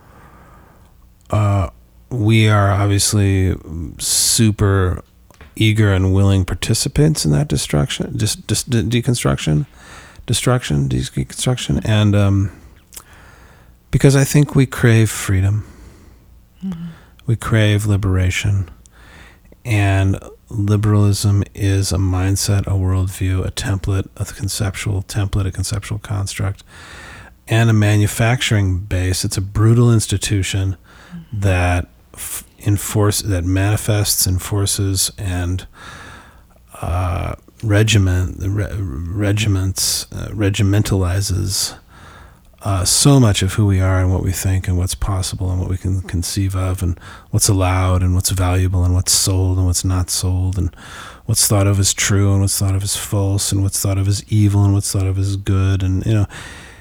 uh, we are obviously super eager and willing participants in that destruction, dis, dis, de- deconstruction, destruction, deconstruction, and um, because I think we crave freedom, mm-hmm. we crave liberation, and liberalism is a mindset, a worldview, a template, a conceptual template, a conceptual construct, and a manufacturing base. It's a brutal institution mm-hmm. that f- enforce that manifests, enforces, and uh, regiment re- regiments uh, regimentalizes uh, so much of who we are and what we think and what's possible and what we can conceive of and what's allowed and what's valuable and what's sold and what's not sold and what's thought of as true and what's thought of as false and what's thought of as evil and what's thought of as good. And you know,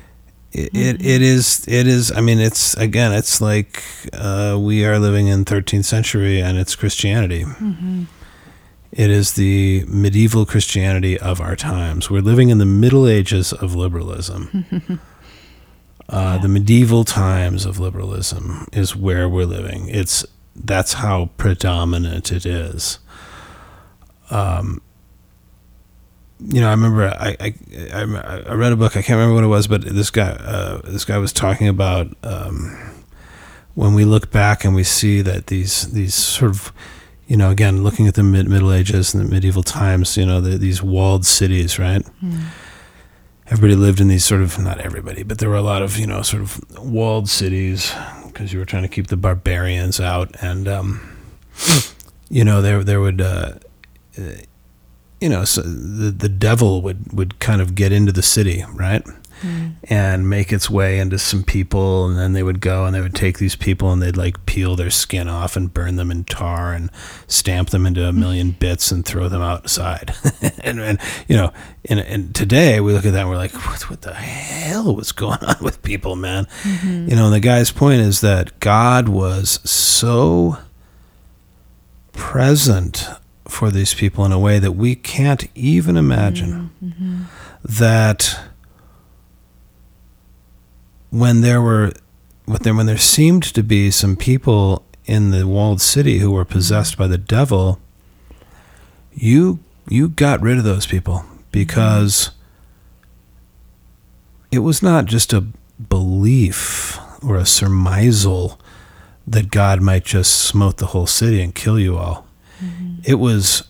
it, it, it is, it is, I mean, it's, again, it's like uh, we are living in thirteenth century and it's Christianity. Mm-hmm. It is the medieval Christianity of our times. We're living in the Middle Ages of liberalism. uh, the medieval times of liberalism is where we're living. It's that's how predominant it is. Um, you know, I remember I, I I I read a book. I can't remember what it was, but this guy uh, this guy was talking about um, when we look back and we see that these these sort of, you know, again, looking at the mid Middle Ages and the medieval times, you know, the, these walled cities, right? Mm. Everybody lived in these sort of, not everybody, but there were a lot of, you know, sort of walled cities because you were trying to keep the barbarians out. And, um, you know, there there would, uh, you know, so the, the devil would, would kind of get into the city, right? Mm. And make its way into some people, and then they would go and they would take these people and they'd like peel their skin off and burn them in tar and stamp them into a million bits and throw them outside. and, and you know, and, and today we look at that and we're like, what, what the hell was going on with people, man? Mm-hmm. You know, and the guy's point is that God was so present for these people in a way that we can't even imagine. Mm-hmm. That when there were, when there seemed to be some people in the walled city who were possessed by the devil, you you got rid of those people because it was not just a belief or a surmisal that God might just smote the whole city and kill you all. Mm-hmm. It was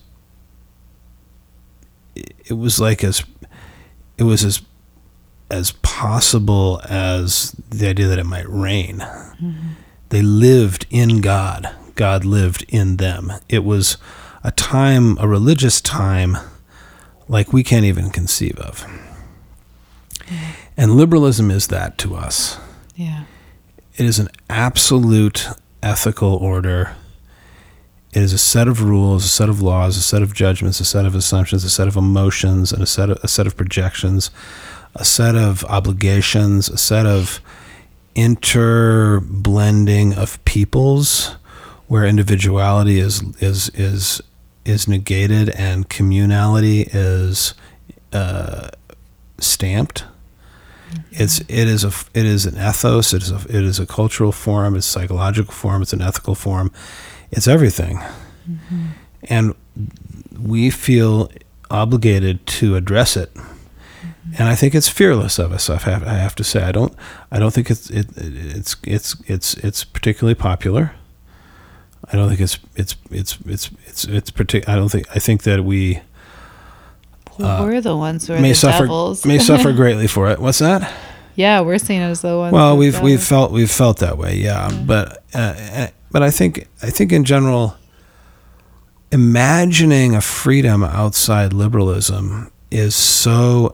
it was like as it was as as possible as the idea that it might rain. Mm-hmm. They lived in God. God lived in them. It was a time, a religious time, like we can't even conceive of. Yeah. And liberalism is that to us. Yeah. It is an absolute ethical order. It is a set of rules, a set of laws, a set of judgments, a set of assumptions, a set of emotions, and a set of, a set of projections, a set of obligations, a set of interblending of peoples where individuality is is is is negated and communality is uh, stamped. Mm-hmm. It's it is a it is an ethos. It is a it is a cultural form. It's a psychological form. It's an ethical form. It's everything, mm-hmm. and we feel obligated to address it. And I think it's fearless of us. I have, I have to say, I don't, I don't think it's, it, it's, it's, it's, it's particularly popular. I don't think it's, it's, it's, it's, it's, it's partic- I don't think, I think that we, well, uh, we're the ones who are may the suffer, devils. may suffer greatly for it. What's that? Yeah, we're seen as the ones. Well, we've, we've felt, we've felt that way. Yeah. yeah. But, uh, but I think, I think in general, imagining a freedom outside liberalism is so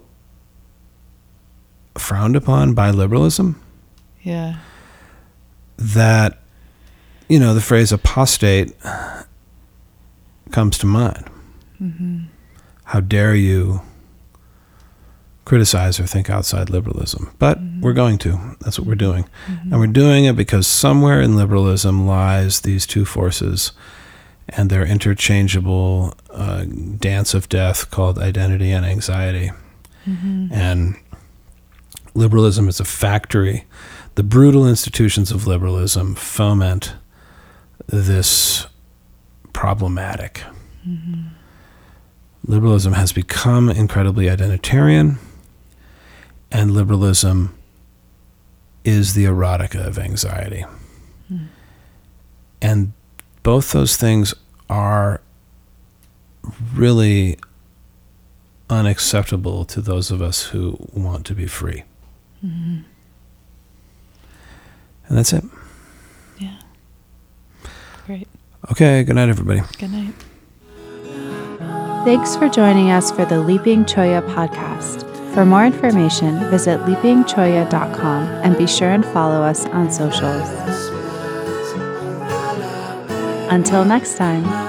frowned upon by liberalism. Yeah. That, you know, the phrase apostate comes to mind. Mm-hmm. How dare you criticize or think outside liberalism? But mm-hmm. we're going to. That's what we're doing. Mm-hmm. And we're doing it because somewhere in liberalism lies these two forces and their interchangeable uh, dance of death called identity and anxiety. Mm-hmm. And liberalism is a factory. The brutal institutions of liberalism foment this problematic. Mm-hmm. Liberalism has become incredibly identitarian, and liberalism is the erotica of anxiety. Mm. And both those things are really unacceptable to those of us who want to be free. Mm-hmm. And that's it. Yeah. Great. Okay, good night, everybody. Good night. Thanks for joining us for the Leaping Choya podcast. For more information, visit leaping choya dot com and be sure and follow us on socials. Until next time.